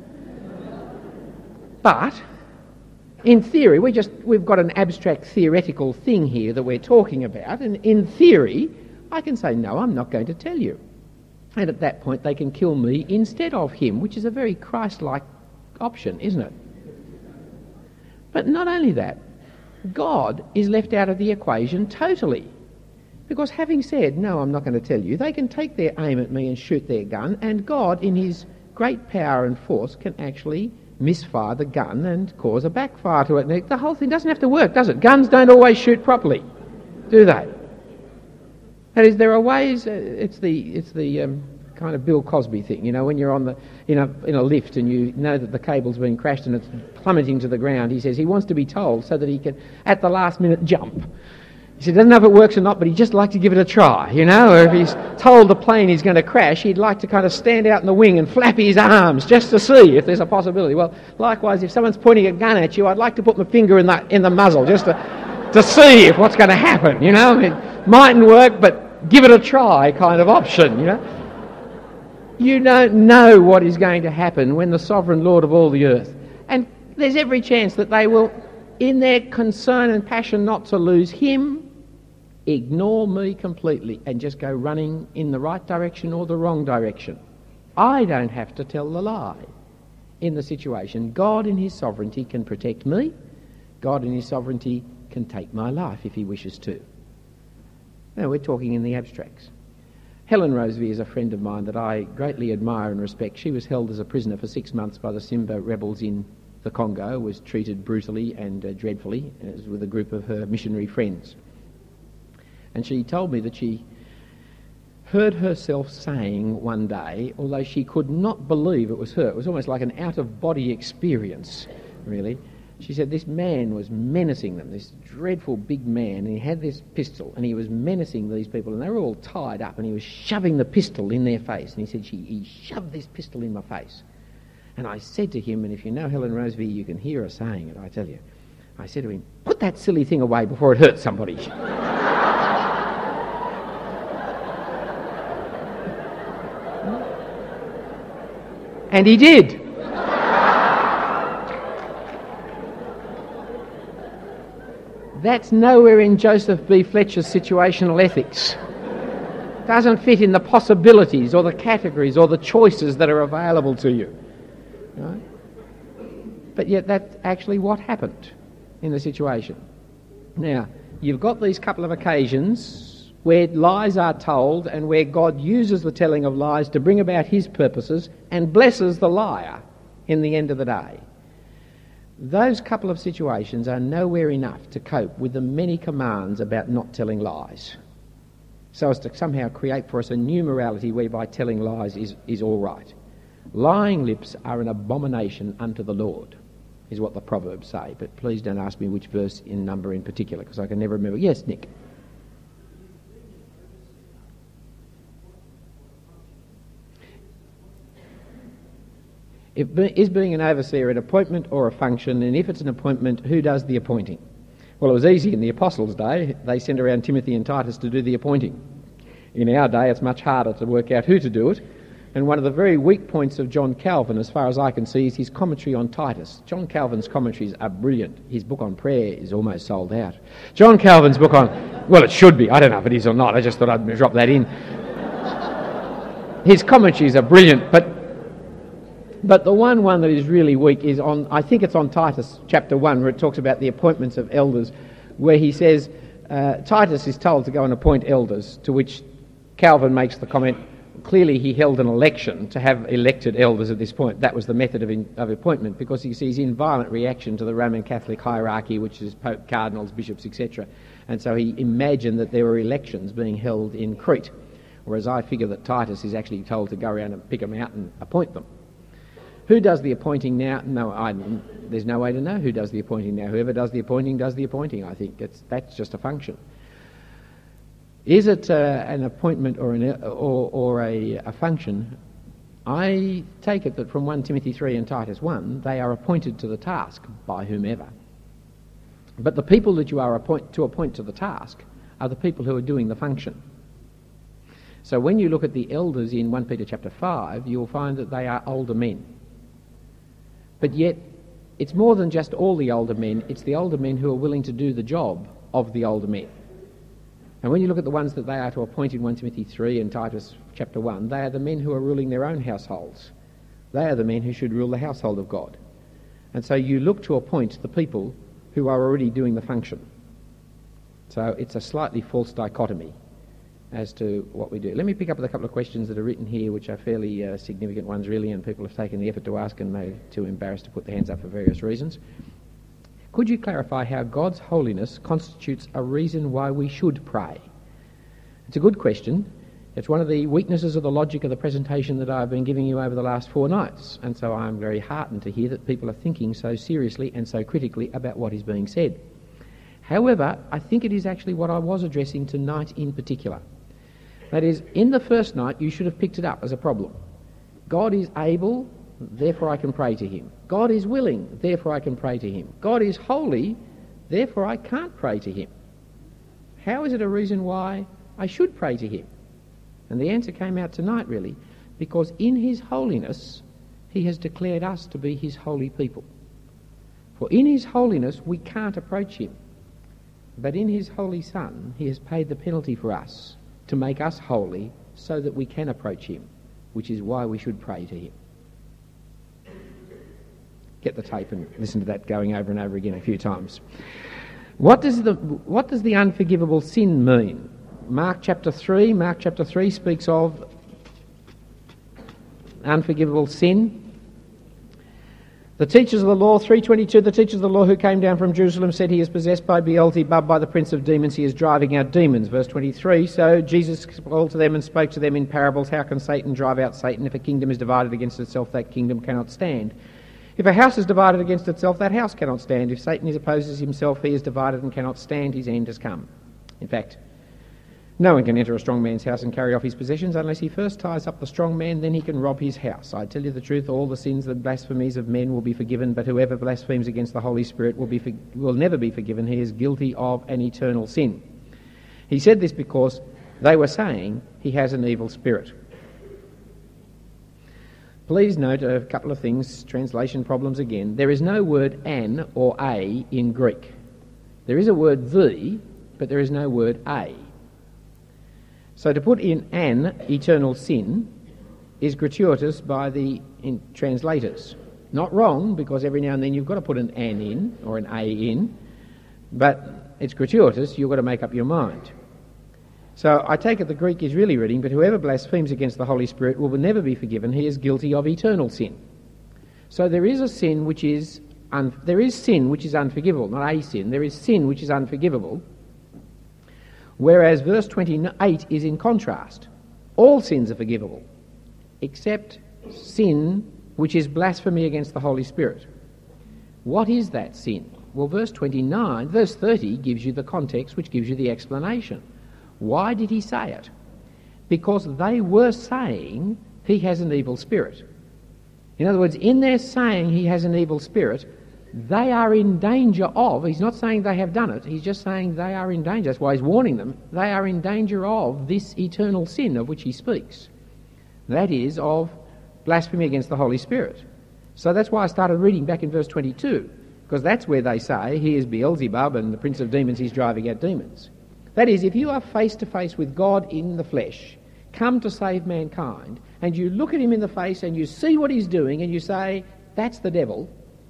But in theory, we've got an abstract theoretical thing here that we're talking about, and in theory, I can say, no, I'm not going to tell you. And at that point, they can kill me instead of him, which is a very Christ-like option, isn't it? But not only that, God is left out of the equation totally. Because having said, no, I'm not going to tell you, they can take their aim at me and shoot their gun, and God, in his great power and force, can actually misfire the gun and cause a backfire to it. And the whole thing doesn't have to work, does it? Guns don't always shoot properly, do they? That is, there are ways. It's the kind of Bill Cosby thing, you know, when you're in a lift and you know that the cable's been crashed and it's plummeting to the ground. He says he wants to be told so that he can, at the last minute, jump. He said he doesn't know if it works or not, but he'd just like to give it a try, you know. Or if he's told the plane is going to crash, he'd like to kind of stand out in the wing and flap his arms just to see if there's a possibility. Well, likewise, if someone's pointing a gun at you, I'd like to put my finger in the muzzle just to see if what's going to happen, you know. I mean, mightn't work, but give it a try kind of option, you know. You don't know what is going to happen when the sovereign Lord of all the earth. And there's every chance that they will, in their concern and passion not to lose him, ignore me completely and just go running in the right direction or the wrong direction. I don't have to tell the lie in the situation. God in his sovereignty can protect me. God in his sovereignty can take my life if he wishes to. Now we're talking in the abstracts. Helen Roseby is a friend of mine that I greatly admire and respect. She was held as a prisoner for 6 months by the Simba rebels in the Congo, was treated brutally and dreadfully with a group of her missionary friends. And she told me that she heard herself saying one day, although she could not believe it was her, it was almost like an out-of-body experience, really. She said this man was menacing them, this dreadful big man, and he had this pistol, and he was menacing these people, and they were all tied up, and he was shoving the pistol in their face. And he said, he shoved this pistol in my face. And I said to him, and if you know Helen Roseby, you can hear her saying it, I tell you. I said to him, put that silly thing away before it hurts somebody. And he did. That's nowhere in Joseph B. Fletcher's situational ethics. Doesn't fit in the possibilities or the categories or the choices that are available to you. Right? But yet that's actually what happened in the situation. Now, you've got these couple of occasions where lies are told and where God uses the telling of lies to bring about his purposes and blesses the liar in the end of the day. Those couple of situations are nowhere enough to cope with the many commands about not telling lies, so as to somehow create for us a new morality whereby telling lies is all right. Lying lips are an abomination unto the Lord, is what the Proverbs say, but please don't ask me which verse in number in particular, because I can never remember. Yes, Nick? Is being an overseer an appointment or a function? And if it's an appointment, who does the appointing? Well, it was easy in the Apostles' day. They sent around Timothy and Titus to do the appointing. In our day, it's much harder to work out who to do it. And one of the very weak points of John Calvin, as far as I can see, is his commentary on Titus. John Calvin's commentaries are brilliant. His book on prayer is almost sold out. John Calvin's book on... Well, it should be. I don't know if it is or not. I just thought I'd drop that in. His commentaries are brilliant, but the one that is really weak is on, I think it's on Titus chapter 1, where it talks about the appointments of elders, where he says Titus is told to go and appoint elders, to which Calvin makes the comment, clearly he held an election to have elected elders at this point. That was the method of appointment, because he sees in violent reaction to the Roman Catholic hierarchy, which is Pope, cardinals, bishops, etc. And so he imagined that there were elections being held in Crete, whereas I figure that Titus is actually told to go around and pick them out and appoint them. Who does the appointing now? No, there's no way to know who does the appointing now. Whoever does the appointing, I think. That's just a function. Is it an appointment or a function? I take it that from 1 Timothy 3 and Titus 1, they are appointed to the task by whomever. But the people that you are to appoint to the task are the people who are doing the function. So when you look at the elders in 1 Peter chapter 5, you'll find that they are older men. But yet, it's more than just all the older men, it's the older men who are willing to do the job of the older men. And when you look at the ones that they are to appoint in 1 Timothy 3 and Titus chapter 1, they are the men who are ruling their own households. They are the men who should rule the household of God. And so you look to appoint the people who are already doing the function. So it's a slightly false dichotomy as to what we do. Let me pick up with a couple of questions that are written here, which are fairly significant ones really, and people have taken the effort to ask and may too embarrassed to put their hands up for various reasons. Could you clarify how God's holiness constitutes a reason why we should pray? It's a good question. It's one of the weaknesses of the logic of the presentation that I've been giving you over the last 4 nights, and so I'm very heartened to hear that people are thinking so seriously and so critically about what is being said. However, I think it is actually what I was addressing tonight in particular. That is, in the first night, you should have picked it up as a problem. God is able, therefore I can pray to him. God is willing, therefore I can pray to him. God is holy, therefore I can't pray to him. How is it a reason why I should pray to him? And the answer came out tonight, really, because in his holiness, he has declared us to be his holy people. For in his holiness, we can't approach him. But in his holy Son, he has paid the penalty for us, to make us holy so that we can approach him, which is why we should pray to him. Get the tape and listen to that going over and over again a few times. What does the unforgivable sin mean? Mark chapter 3 speaks of unforgivable sin. The teachers of the law, 3:22, the teachers of the law who came down from Jerusalem said he is possessed by Beelzebub, by the prince of demons, he is driving out demons. Verse 23, so Jesus called to them and spoke to them in parables. How can Satan drive out Satan? If a kingdom is divided against itself, that kingdom cannot stand. If a house is divided against itself, that house cannot stand. If Satan opposes himself, he is divided and cannot stand. His end has come. In fact, no one can enter a strong man's house and carry off his possessions unless he first ties up the strong man, then he can rob his house. I tell you the truth, all the sins and blasphemies of men will be forgiven, but whoever blasphemes against the Holy Spirit will never be forgiven. He is guilty of an eternal sin. He said this because they were saying he has an evil spirit. Please note a couple of things, translation problems again. There is no word an or a in Greek. There is a word the, but there is no word a. So to put in an eternal sin is gratuitous by the translators. Not wrong, because every now and then you've got to put an in or an a in, but it's gratuitous, you've got to make up your mind. So I take it the Greek is really reading, but whoever blasphemes against the Holy Spirit will never be forgiven. He is guilty of eternal sin. So there is a sin which is sin which is unforgivable, not a sin. There is sin which is unforgivable. Whereas verse 28 is in contrast. All sins are forgivable, except sin which is blasphemy against the Holy Spirit. What is that sin? Well, verse 30 gives you the context, which gives you the explanation. Why did he say it? Because they were saying he has an evil spirit. In other words, in their saying he has an evil spirit, they are in danger of, he's not saying they have done it, he's just saying they are in danger. That's why he's warning them. They are in danger of this eternal sin of which he speaks. That is, of blasphemy against the Holy Spirit. So that's why I started reading back in verse 22, because that's where they say he is Beelzebub and the prince of demons, he's driving out demons. That is, if you are face to face with God in the flesh, come to save mankind, and you look at him in the face and you see what he's doing and you say, that's the devil,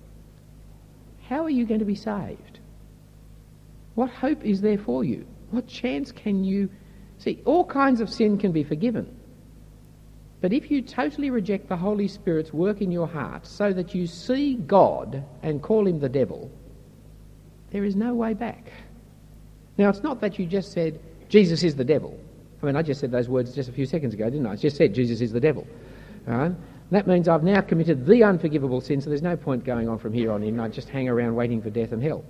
how are you going to be saved? What hope is there for you? What chance can you see? All kinds of sin can be forgiven. But if you totally reject the Holy Spirit's work in your heart so that you see God and call him the devil, there is no way back. Now, it's not that you just said, Jesus is the devil. I mean, I just said those words just a few seconds ago, didn't I? I just said Jesus is the devil. All right? That means I've now committed the unforgivable sin, so there's no point going on from here on in. I just hang around waiting for death and hell.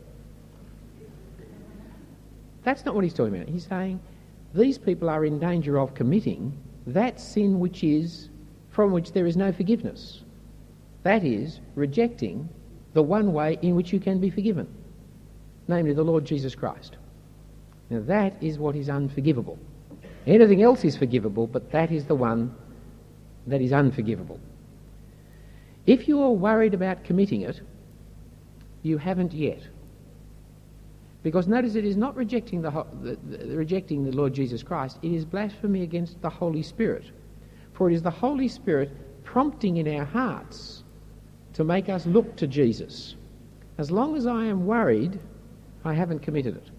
That's not what he's talking about. He's saying these people are in danger of committing that sin from which there is no forgiveness. That is, rejecting the one way in which you can be forgiven, namely the Lord Jesus Christ. Now that is what is unforgivable. Anything else is forgivable, but that is the one that is unforgivable. If you are worried about committing it, you haven't yet. Because notice it is not rejecting the Lord Jesus Christ, it is blasphemy against the Holy Spirit. For it is the Holy Spirit prompting in our hearts to make us look to Jesus. As long as I am worried, I haven't committed it.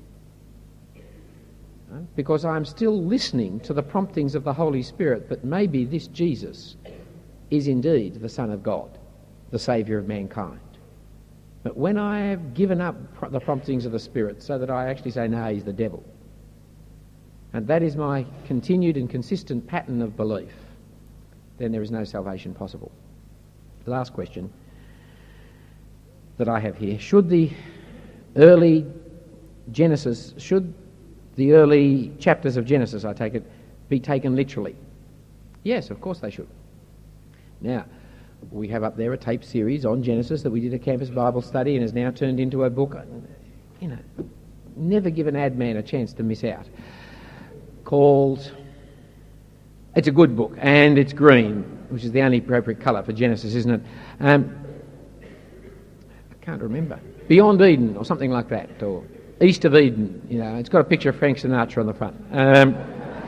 Because I'm still listening to the promptings of the Holy Spirit that maybe this Jesus is indeed the Son of God, the Saviour of mankind. But when I have given up the promptings of the Spirit so that I actually say, no, he's the devil, and that is my continued and consistent pattern of belief, then there is no salvation possible. The last question that I have here, should the early chapters of Genesis, I take it, be taken literally? Yes, of course they should. Now, we have up there a tape series on Genesis that we did a campus Bible study and has now turned into a book. You know, never give an ad man a chance to miss out. Called, it's a good book, and it's green, which is the only appropriate colour for Genesis, isn't it? I can't remember. Beyond Eden, or something like that, or East of Eden. You know, it's got a picture of Frank Sinatra on the front.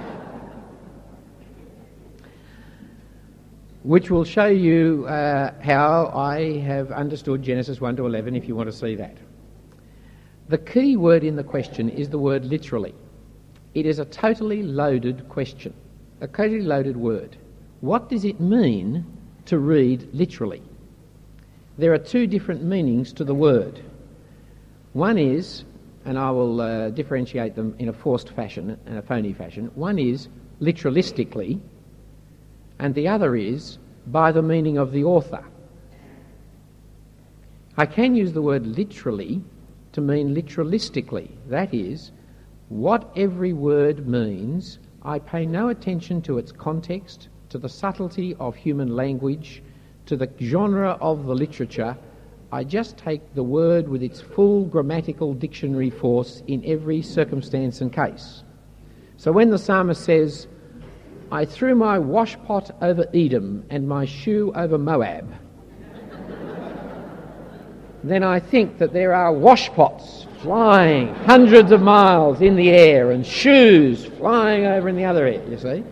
Which will show you how I have understood Genesis 1 to 11, if you want to see that. The key word in the question is the word literally. It is a totally loaded question, a totally loaded word. What does it mean to read literally? there are two different meanings to the word. One is, and I will differentiate them in a forced fashion and a phony fashion, one is literalistically, and the other is by the meaning of the author. I can use the word literally to mean literalistically. That is, what every word means, I pay no attention to its context, to the subtlety of human language, to the genre of the literature. I just take the word with its full grammatical dictionary force in every circumstance and case. So when the psalmist says, I threw my washpot over Edom and my shoe over Moab, then I think that there are washpots flying hundreds of miles in the air and shoes flying over in the other air, you see,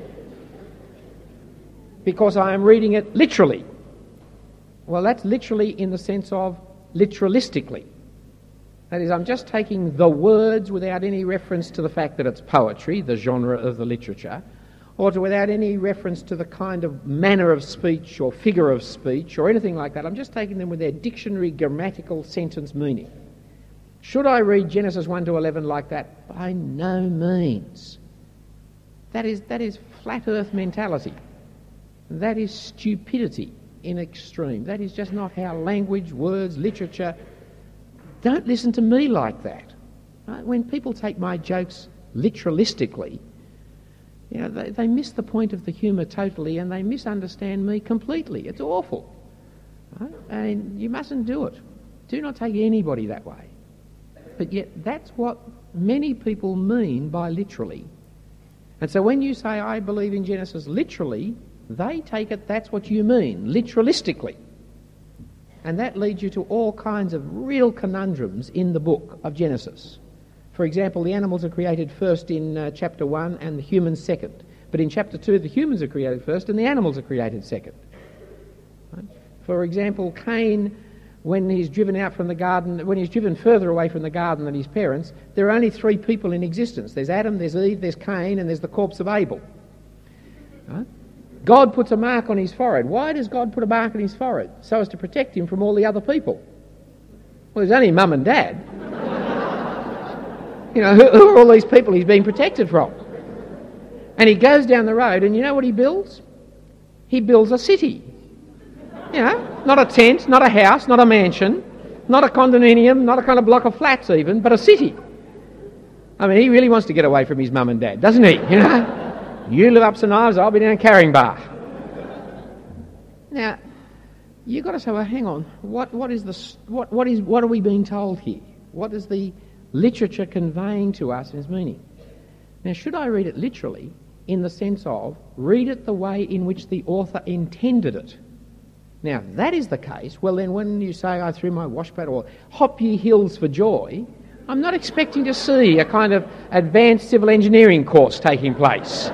because I am reading it literally. Well, that's literally in the sense of literalistically. That is, I'm just taking the words without any reference to the fact that it's poetry, the genre of the literature, or without any reference to the kind of manner of speech or figure of speech or anything like that. I'm just taking them with their dictionary grammatical sentence meaning. Should I read Genesis 1 to 11 like that? By no means. That is flat earth mentality. That is stupidity in extreme. That is just not how language, words, literature... Don't listen to me like that. Right? When people take my jokes literalistically, you know, they miss the point of the humour totally, and they misunderstand me completely. It's awful. Right? And you mustn't do it. Do not take anybody that way. But yet that's what many people mean by literally. And so when you say, I believe in Genesis literally, they take it that's what you mean, literalistically. And that leads you to all kinds of real conundrums in the book of Genesis. For example, the animals are created first in chapter 1 and the humans second. But in chapter 2, the humans are created first and the animals are created second. Right? For example, Cain, when he's driven out from the garden, when he's driven further away from the garden than his parents, there are only three people in existence. There's Adam, there's Eve, there's Cain, and there's the corpse of Abel. Right? God puts a mark on his forehead. Why does God put a mark on his forehead? So as to protect him from all the other people. Well, there's only mum and dad. You know, who are all these people he's being protected from? And he goes down the road, and you know what he builds? He builds a city. You know, not a tent, not a house, not a mansion, not a condominium, not a kind of block of flats even, but a city. I mean, he really wants to get away from his mum and dad, doesn't he? You know, you live up St Ives, I'll be down Caringbah. Now, you've got to say, well, hang on, what are we being told here? What is the literature conveying to us in its meaning? Now, should I read it literally in the sense of read it the way in which the author intended it? Now, if that is the case, well then when you say I threw my washpot or hop ye hills for joy, I'm not expecting to see a kind of advanced civil engineering course taking place.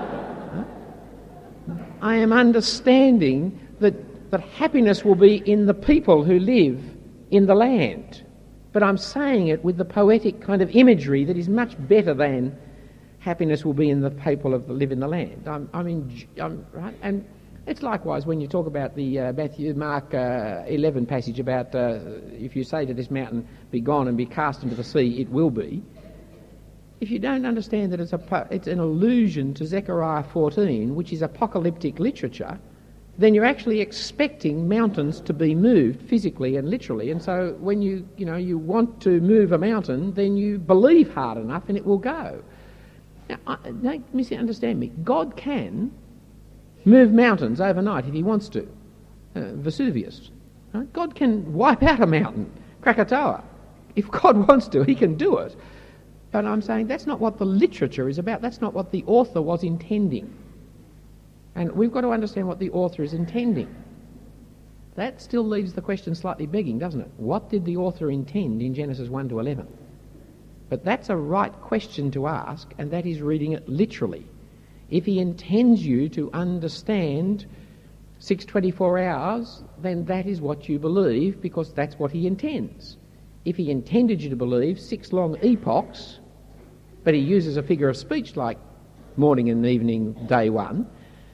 I am understanding that happiness will be in the people who live in the land. But I'm saying it with the poetic kind of imagery that is much better than happiness will be in the people who live in the land. Right? And it's likewise when you talk about the Mark 11 passage about if you say to this mountain, be gone and be cast into the sea, it will be. If you don't understand that it's an allusion to Zechariah 14, which is apocalyptic literature, then you're actually expecting mountains to be moved physically and literally. And so when you want to move a mountain, then you believe hard enough and it will go. Now, don't misunderstand me. God can move mountains overnight if he wants to. Vesuvius. Right? God can wipe out a mountain, Krakatoa. If God wants to, he can do it. But I'm saying that's not what the literature is about. That's not what the author was intending. And we've got to understand what the author is intending. That still leaves the question slightly begging, doesn't it? What did the author intend in Genesis 1 to 11? But that's a right question to ask, and that is reading it literally. If he intends you to understand 624 hours, then that is what you believe, because that's what he intends. If he intended you to believe 6 long epochs, but he uses a figure of speech like morning and evening, day one,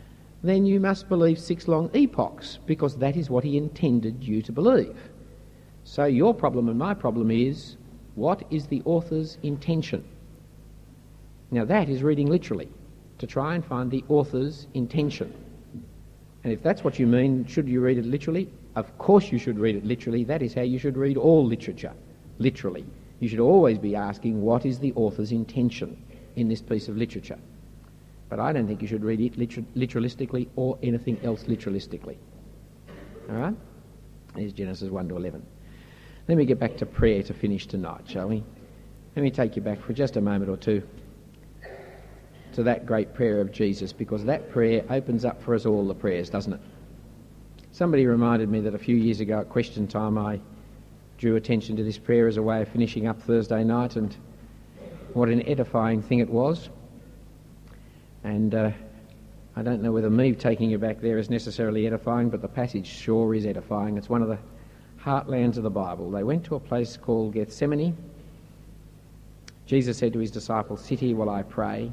then you must believe 6 long epochs, because that is what he intended you to believe. So your problem and my problem is, what is the author's intention? Now that is reading literally, to try and find the author's intention. And if that's what you mean, should you read it literally? Of course you should read it literally. That is how you should read all literature, literally. You should always be asking, what is the author's intention in this piece of literature? But I don't think you should read it literalistically or anything else literalistically. All right? Here's Genesis 1 to 11. Let me get back to prayer to finish tonight, shall we? Let me take you back for just a moment or two to that great prayer of Jesus, because that prayer opens up for us all the prayers, doesn't it? Somebody reminded me that a few years ago at question time I drew attention to this prayer as a way of finishing up Thursday night, and what an edifying thing it was. And I don't know whether me taking you back there is necessarily edifying, but the passage sure is edifying. It's one of the heartlands of the Bible. They went to a place called Gethsemane. Jesus said to his disciples, "Sit here while I pray."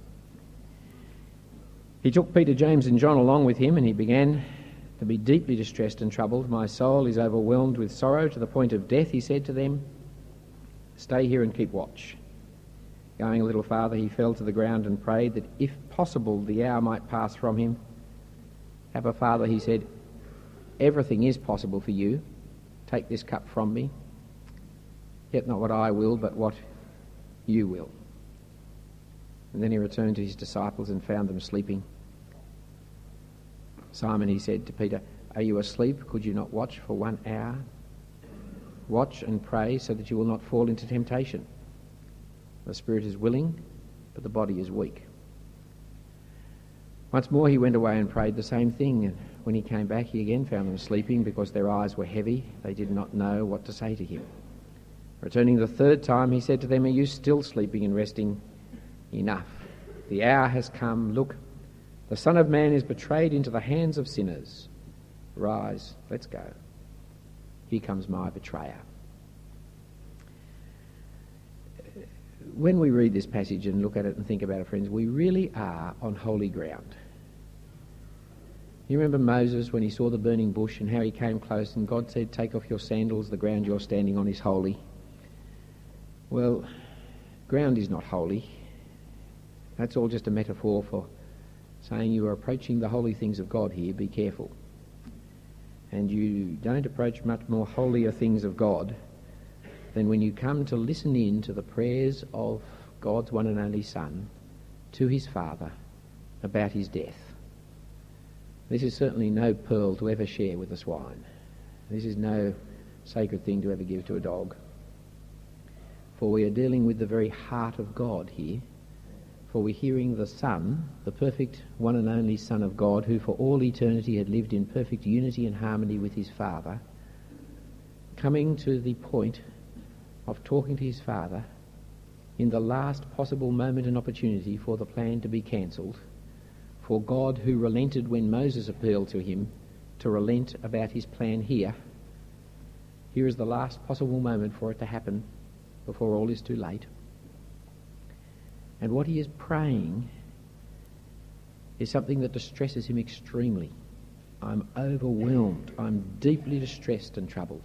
He took Peter, James and John along with him, and he began to be deeply distressed and troubled. "My soul is overwhelmed with sorrow to the point of death," he said to them. "Stay here and keep watch." Going a little farther, he fell to the ground and prayed that if possible the hour might pass from him. "Abba, Father," he said, "everything is possible for you. Take this cup from me. Yet not what I will, but what you will." And then he returned to his disciples and found them sleeping. "Simon," he said to Peter, "are you asleep? Could you not watch for 1 hour? Watch and pray so that you will not fall into temptation. The spirit is willing, but the body is weak." Once more he went away and prayed the same thing, and when he came back he again found them sleeping because their eyes were heavy. They did not know what to say to him. Returning the 3rd time, he said to them, "Are you still sleeping and resting? Enough. The hour has come. Look, the Son of Man is betrayed into the hands of sinners. Rise, let's go. Here comes my betrayer." When we read this passage and look at it and think about it, friends, we really are on holy ground. You remember Moses when he saw the burning bush and how he came close and God said, "Take off your sandals, the ground you're standing on is holy." Well, ground is not holy. That's all just a metaphor for saying you are approaching the holy things of God here, be careful. And you don't approach much more holier things of God than when you come to listen in to the prayers of God's one and only Son to his Father about his death. This is certainly no pearl to ever share with a swine. This is no sacred thing to ever give to a dog. For we are dealing with the very heart of God here. For we're hearing the Son, the perfect one and only Son of God, who for all eternity had lived in perfect unity and harmony with his Father, coming to the point of talking to his Father in the last possible moment and opportunity for the plan to be cancelled, for God, who relented when Moses appealed to him, to relent about his plan here. Here is the last possible moment for it to happen before all is too late. And what he is praying is something that distresses him extremely. "I'm overwhelmed. I'm deeply distressed and troubled."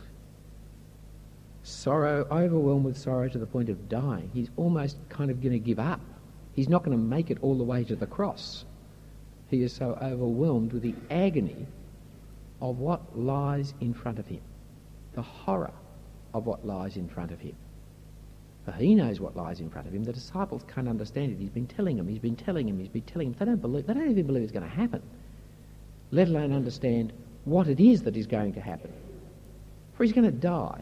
Sorrow, overwhelmed with sorrow to the point of dying. He's almost kind of going to give up. He's not going to make it all the way to the cross. He is so overwhelmed with the agony of what lies in front of him, the horror of what lies in front of him. For he knows what lies in front of him. The disciples can't understand it. He's been telling them. They don't even believe it's going to happen, let alone understand what it is that is going to happen. For he's going to die.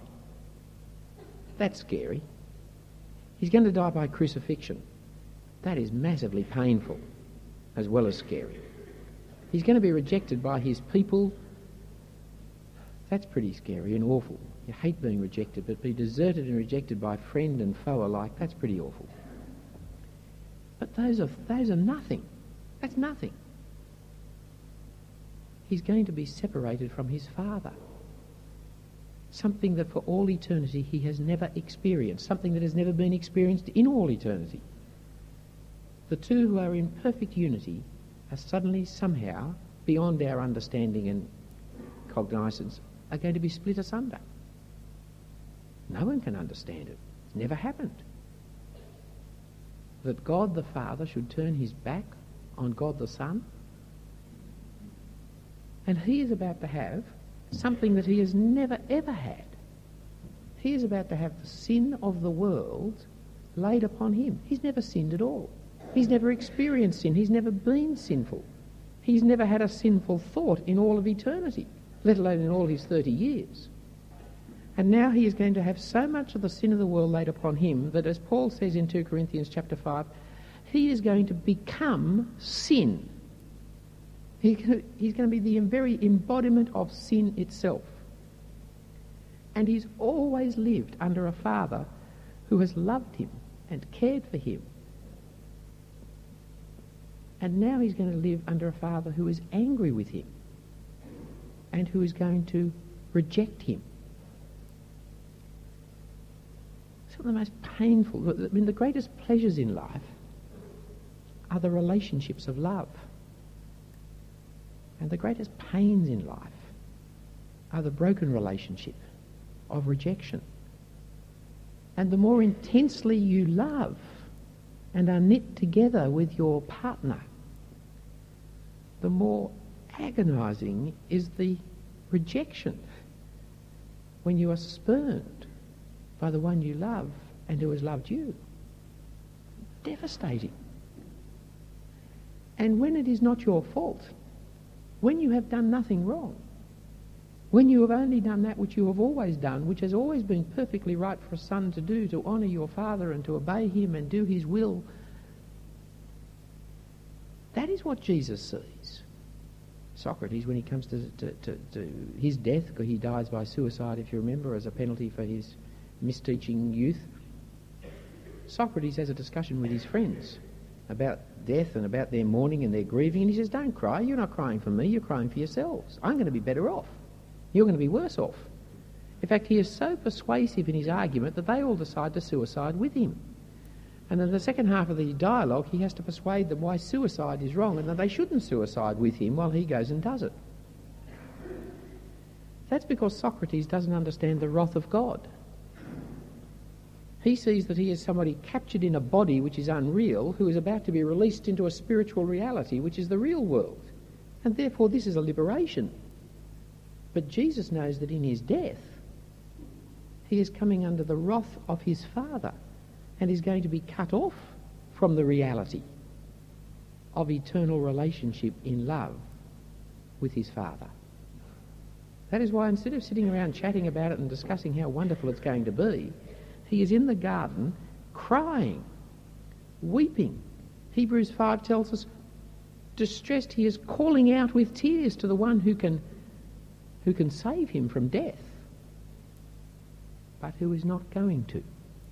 That's scary. He's going to die by crucifixion. That is massively painful as well as scary. He's going to be rejected by his people. That's pretty scary and awful. You hate being rejected, but be deserted and rejected by friend and foe alike, that's pretty awful. But those are nothing. That's nothing. He's going to be separated from his Father. Something that for all eternity he has never experienced. Something that has never been experienced in all eternity. The two who are in perfect unity are suddenly, somehow, beyond our understanding and cognizance, are going to be split asunder. No one can understand it. It's never happened. That God the Father should turn his back on God the Son, and he is about to have something that he has never ever had. He is about to have the sin of the world laid upon him. He's never sinned at all. He's never experienced sin. He's never been sinful. He's never had a sinful thought in all of eternity, let alone in all his 30 years. And now he is going to have so much of the sin of the world laid upon him that, as Paul says in 2 Corinthians chapter 5, he is going to become sin. He's going to be the very embodiment of sin itself. And he's always lived under a father who has loved him and cared for him. And now he's going to live under a father who is angry with him and who is going to reject him. Some of the most painful, I mean, the greatest pleasures in life are the relationships of love. And the greatest pains in life are the broken relationship of rejection. And the more intensely you love and are knit together with your partner, the more agonising is the rejection when you are spurned by the one you love and who has loved you. Devastating. And when it is not your fault, when you have done nothing wrong, when you have only done that which you have always done, which has always been perfectly right for a son to do, to honour your father and to obey him and do his will, that is what Jesus sees. Socrates, when he comes to his death, because he dies by suicide, if you remember, as a penalty for his misteaching youth, Socrates has a discussion with his friends about death and about their mourning and their grieving, and he says, don't cry, you're not crying for me, you're crying for yourselves. I'm going to be better off. You're going to be worse off. In fact, he is so persuasive in his argument that they all decide to suicide with him. And in the second half of the dialogue, he has to persuade them why suicide is wrong and that they shouldn't suicide with him while he goes and does it. That's because Socrates doesn't understand the wrath of God. He sees that he is somebody captured in a body which is unreal, who is about to be released into a spiritual reality which is the real world. And therefore this is a liberation. But Jesus knows that in his death he is coming under the wrath of his Father and is going to be cut off from the reality of eternal relationship in love with his Father. That is why instead of sitting around chatting about it and discussing how wonderful it's going to be, he is in the garden crying, weeping. Hebrews 5 tells us, distressed, he is calling out with tears to the one who can save him from death, but who is not going to.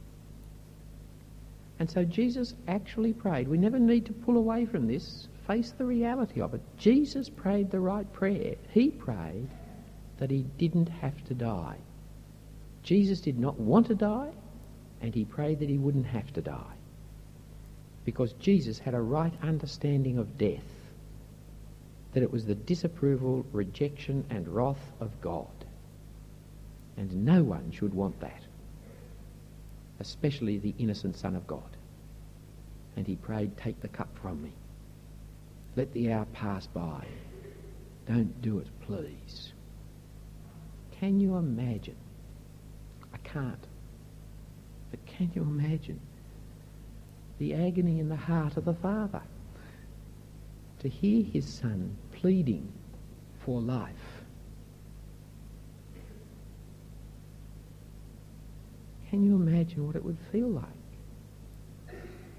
And so Jesus actually prayed. We never need to pull away from this, face the reality of it. Jesus prayed the right prayer. He prayed that he didn't have to die. Jesus did not want to die, and he prayed that he wouldn't have to die, because Jesus had a right understanding of death, that it was the disapproval, rejection and wrath of God. And no one should want that, especially the innocent Son of God. And he prayed, take the cup from me. Let the hour pass by. Don't do it, please. Can you imagine? I can't. But can you imagine the agony in the heart of the Father to hear his Son pleading for life? Can you imagine what it would feel like?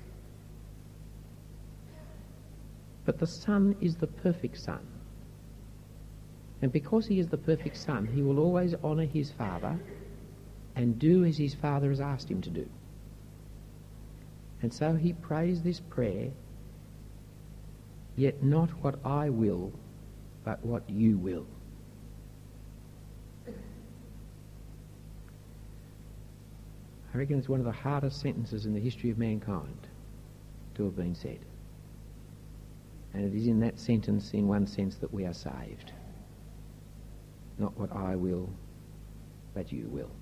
But the Son is the perfect Son. And because he is the perfect Son, he will always honour his Father and do as his Father has asked him to do. And so he prays this prayer, yet not what I will, but what you will. I reckon it's one of the hardest sentences in the history of mankind to have been said. And it is in that sentence, in one sense, that we are saved. Not what I will, but you will.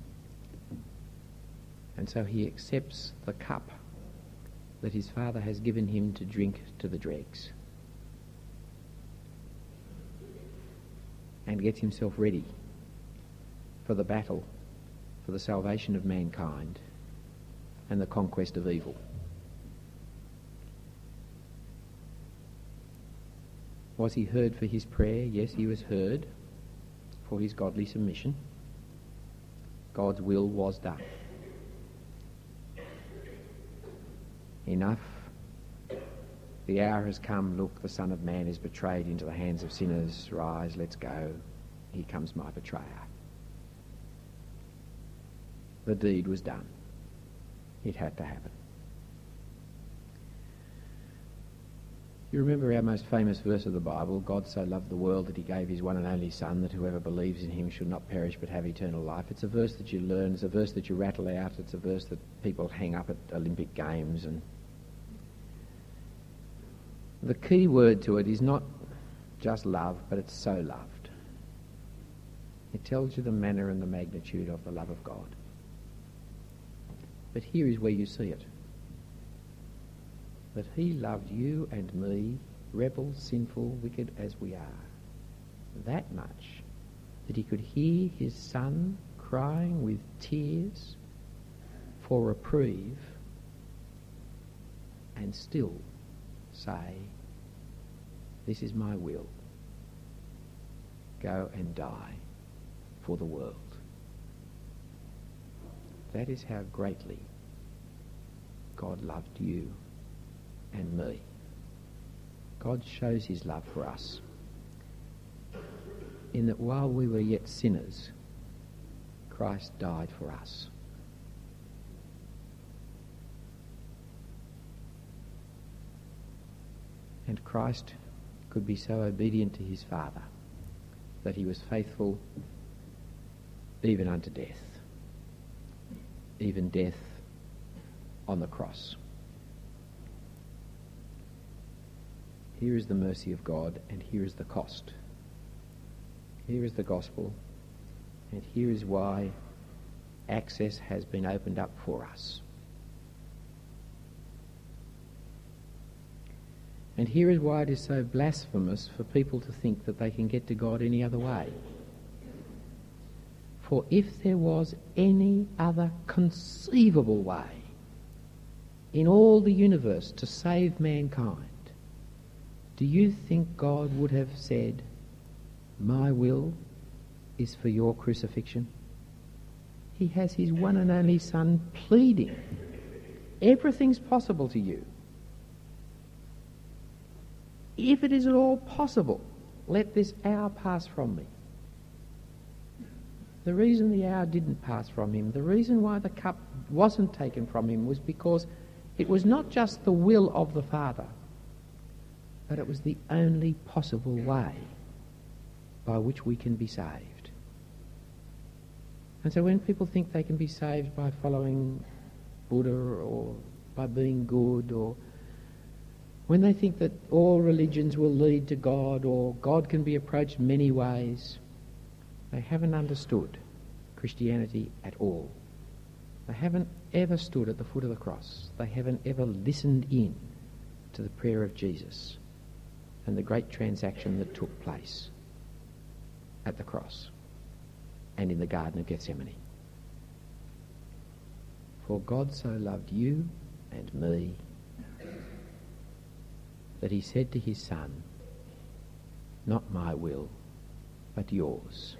And so he accepts the cup that his Father has given him to drink to the dregs, and gets himself ready for the battle for the salvation of mankind and the conquest of evil. Was he heard for his prayer? Yes, he was heard for his godly submission. God's will was done. Enough. The hour has come. Look, the Son of Man is betrayed into the hands of sinners. Rise, let's go. Here comes my betrayer. The deed was done. It had to happen. You remember our most famous verse of the Bible, God so loved the world that he gave his one and only Son, that whoever believes in him should not perish but have eternal life. It's a verse that you learn, it's a verse that you rattle out, it's a verse that people hang up at Olympic Games. And the key word to it is not just love, but it's so loved. It tells you the manner and the magnitude of the love of God. But here is where you see it. That he loved you and me, rebels, sinful, wicked as we are, that much that he could hear his Son crying with tears for reprieve and still say, this is my will. Go and die for the world. That is how greatly God loved you and me. God shows his love for us in that while we were yet sinners, Christ died for us. And Christ could be so obedient to his Father that he was faithful even unto death, even death on the cross. Here is the mercy of God, and here is the cost. Here is the gospel, and here is why access has been opened up for us. And here is why it is so blasphemous for people to think that they can get to God any other way. For if there was any other conceivable way in all the universe to save mankind, do you think God would have said, my will is for your crucifixion? He has his one and only Son pleading, everything's possible to you. If it is at all possible, let this hour pass from me. The reason the hour didn't pass from him, the reason why the cup wasn't taken from him was because it was not just the will of the Father, but it was the only possible way by which we can be saved. And so when people think they can be saved by following Buddha or by being good, or when they think that all religions will lead to God or God can be approached many ways, they haven't understood Christianity at all. They haven't ever stood at the foot of the cross. They haven't ever listened in to the prayer of Jesus and the great transaction that took place at the cross and in the Garden of Gethsemane. For God so loved you and me that he said to his Son, not my will, but yours.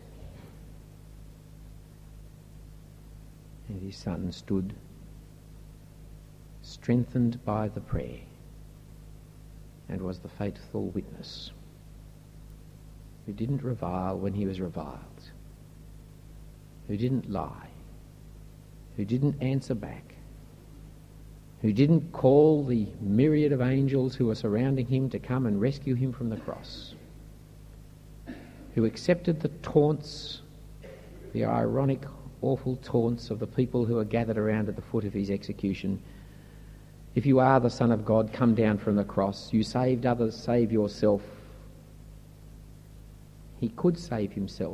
And his Son stood strengthened by the prayer and was the faithful witness who didn't revile when he was reviled, who didn't lie, who didn't answer back, who didn't call the myriad of angels who were surrounding him to come and rescue him from the cross, who accepted the taunts, the ironic, awful taunts of the people who were gathered around at the foot of his execution, If you are the Son of God, come down from the cross. You saved others, save yourself. He could save himself,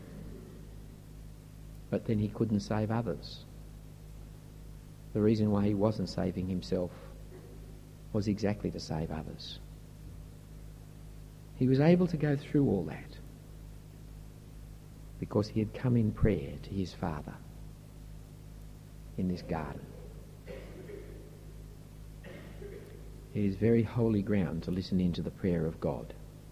but then he couldn't save others. The reason why he wasn't saving himself was exactly to save others. He was able to go through all that because he had come in prayer to his Father in this garden. It is very holy ground to listen into the prayer of God,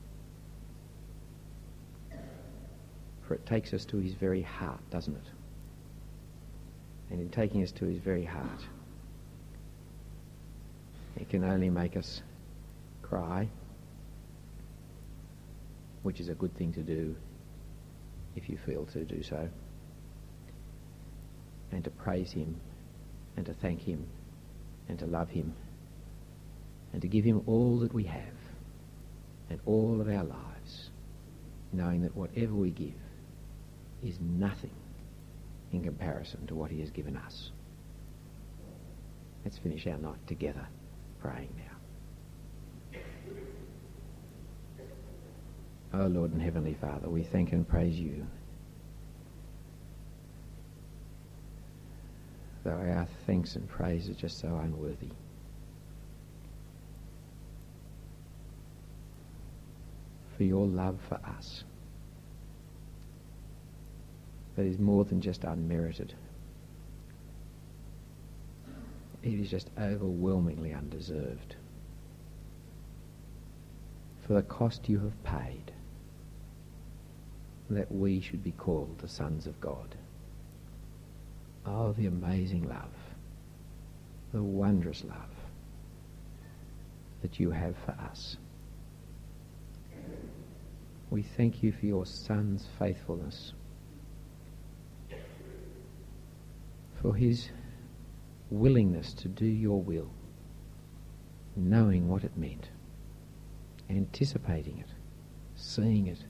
for it takes us to his very heart, doesn't it? And in taking us to his very heart, it can only make us cry, which is a good thing to do if you feel to do so, and to praise him, and to thank him, and to love him, and to give him all that we have and all of our lives, knowing that whatever we give is nothing in comparison to what he has given us. Let's finish our night together praying now. Oh Lord and Heavenly Father, we thank and praise you, though our thanks and praise are just so unworthy. For your love for us that is more than just unmerited. It is just overwhelmingly undeserved. For the cost you have paid that we should be called the sons of God. Oh, the amazing love, the wondrous love that you have for us. We thank you for your Son's faithfulness, for his willingness to do your will, knowing what it meant, anticipating it, seeing it,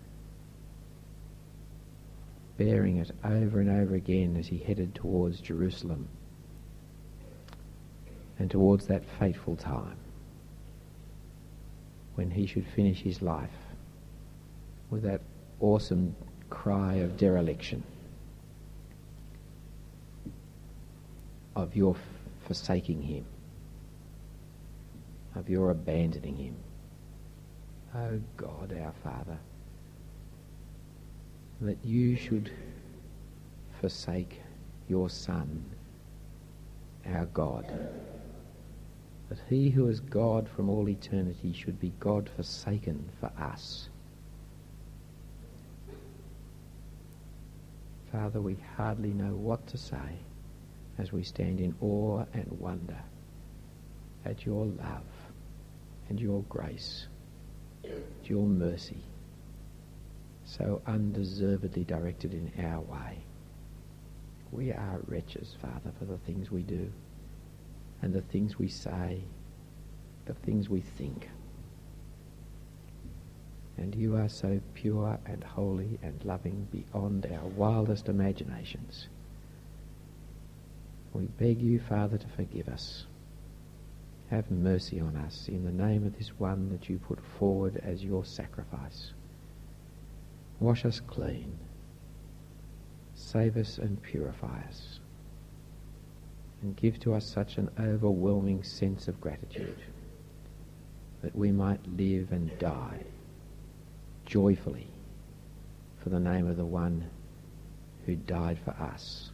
bearing it over and over again as he headed towards Jerusalem and towards that fateful time when he should finish his life with that awesome cry of dereliction, of your forsaking him, of your abandoning him. Oh God, our Father, that you should forsake your Son, our God, that he who is God from all eternity should be God forsaken for us. Father, we hardly know what to say as we stand in awe and wonder at your love and your grace, your mercy, so undeservedly directed in our way. We are wretches, Father, for the things we do and the things we say, the things we think. And you are so pure and holy and loving beyond our wildest imaginations. We beg you, Father, to forgive us. Have mercy on us in the name of this one that you put forward as your sacrifice. Wash us clean. Save us and purify us. And give to us such an overwhelming sense of gratitude that we might live and die joyfully for the name of the one who died for us.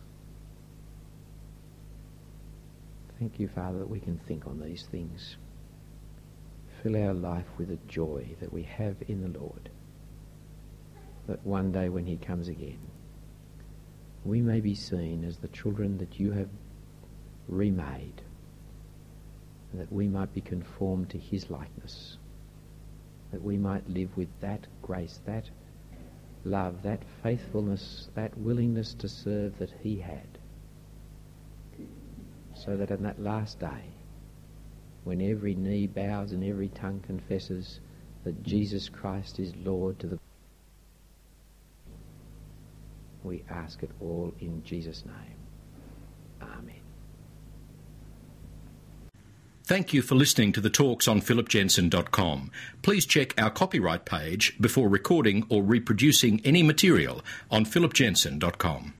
Thank you, Father, that we can think on these things. Fill our life with the joy that we have in the Lord, that one day when he comes again, we may be seen as the children that you have remade, and that we might be conformed to his likeness, that we might live with that grace, that love, that faithfulness, that willingness to serve that he had, so that in that last day, when every knee bows and every tongue confesses that Jesus Christ is Lord to the... We ask it all in Jesus' name. Amen. Thank you for listening to the talks on philipjensen.com. Please check our copyright page before recording or reproducing any material on philipjensen.com.